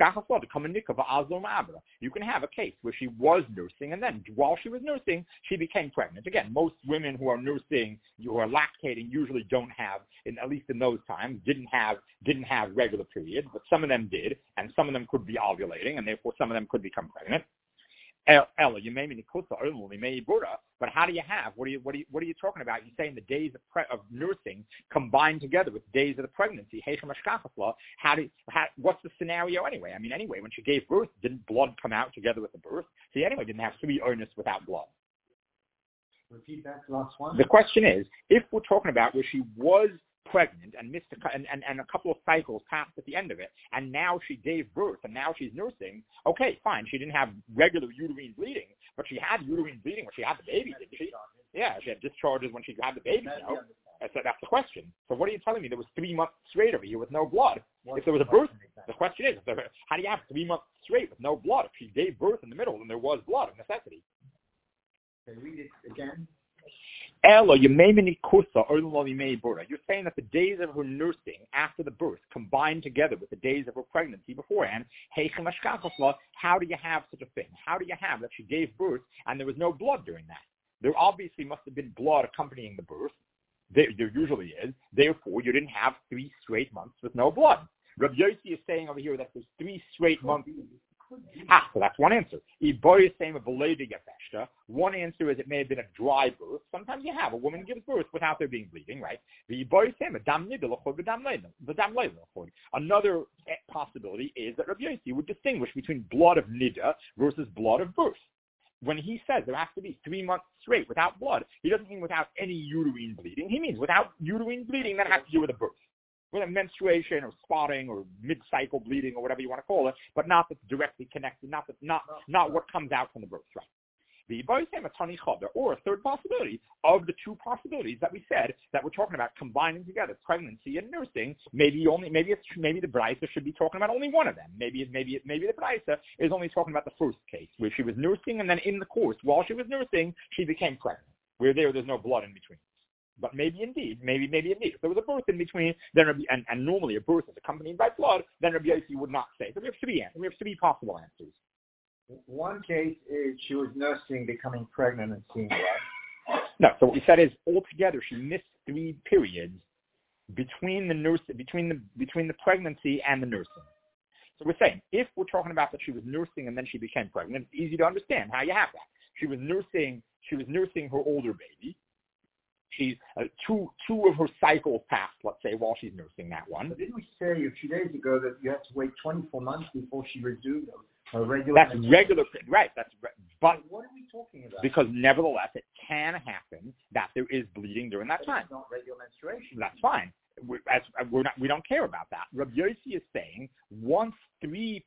You can have a case where she was nursing, and then while she was nursing, she became pregnant. Again, most women who are nursing, who are lactating, usually don't have, at least in those times, didn't have regular periods, but some of them did, and some of them could be ovulating, and therefore some of them could become pregnant. Ella, you may mean but how do you have? What are you talking about? You're saying the days of nursing combined together with days of the pregnancy. What's the scenario anyway? I mean, anyway, when she gave birth, didn't blood come out together with the birth? She anyway didn't have 3 owners without blood. Repeat that last one. The question is, if we're talking about where she was pregnant and missed and a couple of cycles passed at the end of it, and now she gave birth and now she's nursing, okay, fine, she didn't have regular uterine bleeding, but she had uterine bleeding when she had the baby, didn't she? Yeah, she had discharges when she had the baby, So that's the question. So what are you telling me? There was 3 months straight over here with no blood. If there was a birth, the question is, how do you have 3 months straight with no blood? If she gave birth in the middle, then there was blood, a necessity. Can you read it again? You're saying that the days of her nursing after the birth combined together with the days of her pregnancy beforehand, how do you have such a thing? How do you have that she gave birth and there was no blood during that? There obviously must have been blood accompanying the birth. There usually is. Therefore, you didn't have 3 straight months with no blood. Rabbi Yossi is saying over here that there's 3 straight months. So that's one answer. One answer is it may have been a dry birth. Sometimes you have a woman gives birth without there being bleeding, right? Another possibility is that Rabbi Yossi would distinguish between blood of nida versus blood of birth. When he says there has to be 3 months straight without blood, he doesn't mean without any uterine bleeding. He means without uterine bleeding that has to do with a birth. With a menstruation or spotting or mid-cycle bleeding or whatever you want to call it, but not that's directly connected, not what comes out from the birth, right? Or a third possibility of the 2 possibilities that we said that we're talking about combining together pregnancy and nursing. Maybe the Braisa should be talking about only one of them. Maybe the Braisa is only talking about the first case where she was nursing and then in the course while she was nursing she became pregnant. Where there's no blood in between. But maybe indeed. If there was a birth in between, then and normally a birth is accompanied by blood, then Rabbi Yossi would not say. So we have 3 possible answers. One case is she was nursing, becoming pregnant, and seeing blood. No. So what we said is altogether she missed 3 periods between the pregnancy and the nursing. So we're saying if we're talking about that she was nursing and then she became pregnant, it's easy to understand how you have that. She was nursing her older baby. She's 2 of her cycles passed, let's say, while she's nursing that one. But didn't we say a few days ago that you have to wait 24 months before she resumed her regular? That's regular, right? But what are we talking about? Because nevertheless, it can happen that there is bleeding during that time. It's not regular menstruation. That's fine. We don't care about that. Rabbi Yossi is saying once 3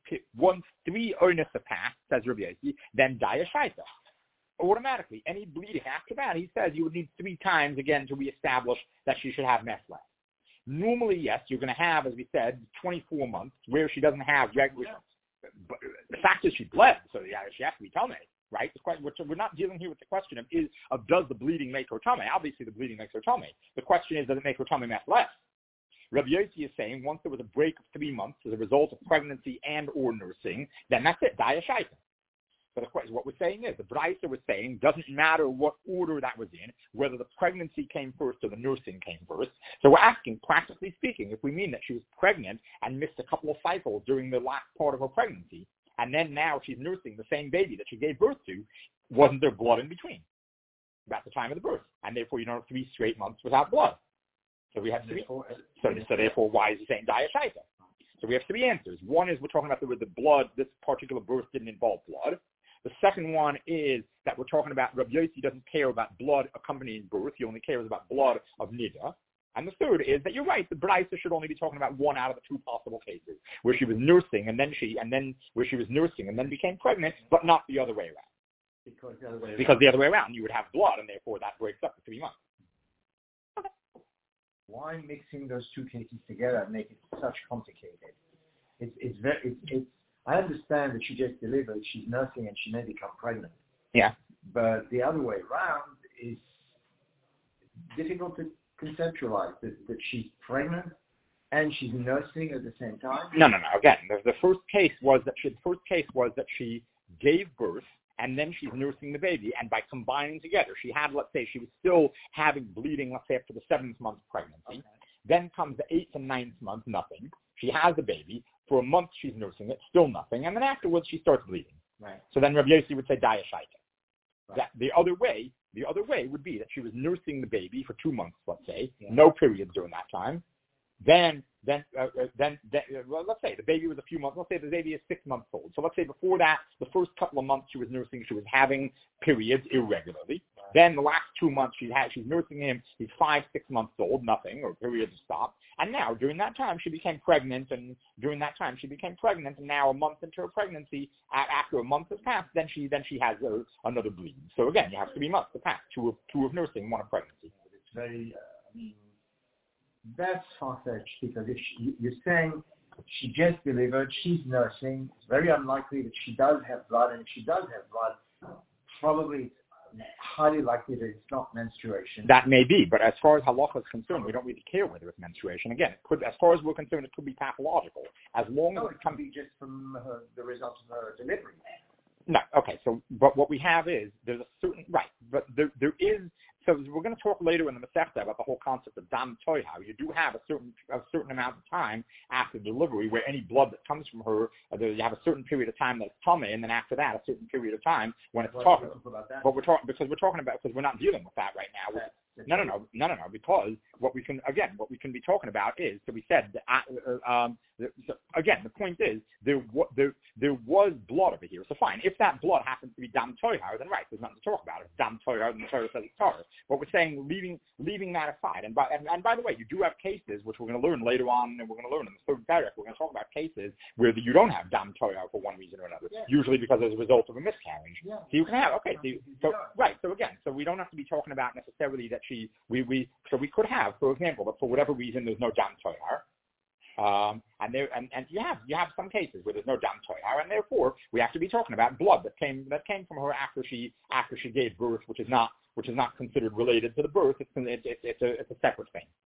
oinus have passed, says Rabbi Yossi, then daya shaita. Automatically, any bleeding after that, he says you would need 3 times again to reestablish that she should have methla. Normally, yes, you're going to have, as we said, 24 months where she doesn't have regular. But the fact is she bled, so she has to be tummy, right? We're not dealing here with the question of does the bleeding make her tummy? Obviously, the bleeding makes her tummy. The question is, does it make her tummy methla? Rabbi Yossi is saying once there was a break of 3 months as a result of pregnancy and or nursing, then that's it, daya shaita. But of course, what we're saying is, the Braisa was saying, doesn't matter what order that was in, whether the pregnancy came first or the nursing came first. So we're asking, practically speaking, if we mean that she was pregnant and missed a couple of cycles during the last part of her pregnancy, and then now she's nursing the same baby that she gave birth to, wasn't there blood in between at the time of the birth? And therefore, you don't have 3 straight months without blood. So we have 3. So therefore, why is he saying daya shaita? So we have 3 answers. One is we're talking about the blood. This particular birth didn't involve blood. The second one is that we're talking about Rabbi Yossi doesn't care about blood accompanying birth. He only cares about blood of nida. And the third is that you're right. The Braisa should only be talking about one out of the 2 possible cases where she was nursing and then where she was nursing and then became pregnant, but not the other way around. Because the other way around, you would have blood, and therefore that breaks up to 3 months. Okay. Why mixing those 2 cases together and make it such complicated? It's I understand that she just delivered, she's nursing, and she may become pregnant. Yeah. But the other way around is difficult to conceptualize, that she's pregnant and she's nursing at the same time? No. Again, the first case was that she gave birth, and then she's nursing the baby, and by combining together, she had, let's say, she was still having bleeding, let's say, up to the 7th month pregnancy. Okay. Then comes the 8th and 9th month, nothing. She has the baby. For a month, she's nursing it, still nothing, and then afterwards, she starts bleeding. Right. So then Rabbi Yossi would say, Daya Shaita. Right. That the other way would be that she was nursing the baby for 2 months, let's say, no periods during that time. Then, well, let's say the baby was a few months. Let's say the baby is 6 months old. So let's say before that, the first couple of months she was nursing, she was having periods irregularly. Right. Then the last 2 months she's nursing him. He's 5, 6 months old, nothing, or periods stopped. And now during that time she became pregnant, and now a month into her pregnancy, after a month has passed, then she has another bleed. So again, you have 3 months to pass, two of nursing, 1 of pregnancy. It's very. That's far-fetched, because if you're saying she just delivered, she's nursing, it's very unlikely that she does have blood, and if she does have blood, probably highly likely that it's not menstruation. That may be, but as far as halacha is concerned, we don't really care whether it's menstruation. Again, it could, as far as we're concerned, it could be pathological, as long as it can be just from the results of her delivery. No, okay. So, but what we have is there's a certain right, but there is. So we're going to talk later in the Masechta about the whole concept of dam toiha. You do have a certain amount of time after delivery where any blood that comes from her, you have a certain period of time that's tummy, and then after that, a certain period of time when it's talking. But we're not dealing with that right now. No. Because what we can be talking about is, so we said, again, the point is there was blood over here. So fine, if that blood happens to be dam toiha, then right, there's nothing to talk about. It's dam toiha, and the Torah says it's Torah. But we're saying leaving that aside. And by the way, you do have cases, which we're going to learn later on, and we're going to learn in the third paragraph. We're going to talk about cases where you don't have dam toiha for one reason or another, usually because as a result of a miscarriage. Yeah. So you can have, so we don't have to be talking about necessarily that so we could have, for example, that for whatever reason there's no dam toiha. And you have some cases where there's no dam toiha, and therefore we have to be talking about blood that came from her after she gave birth, which is not considered related to the birth. It's a separate thing.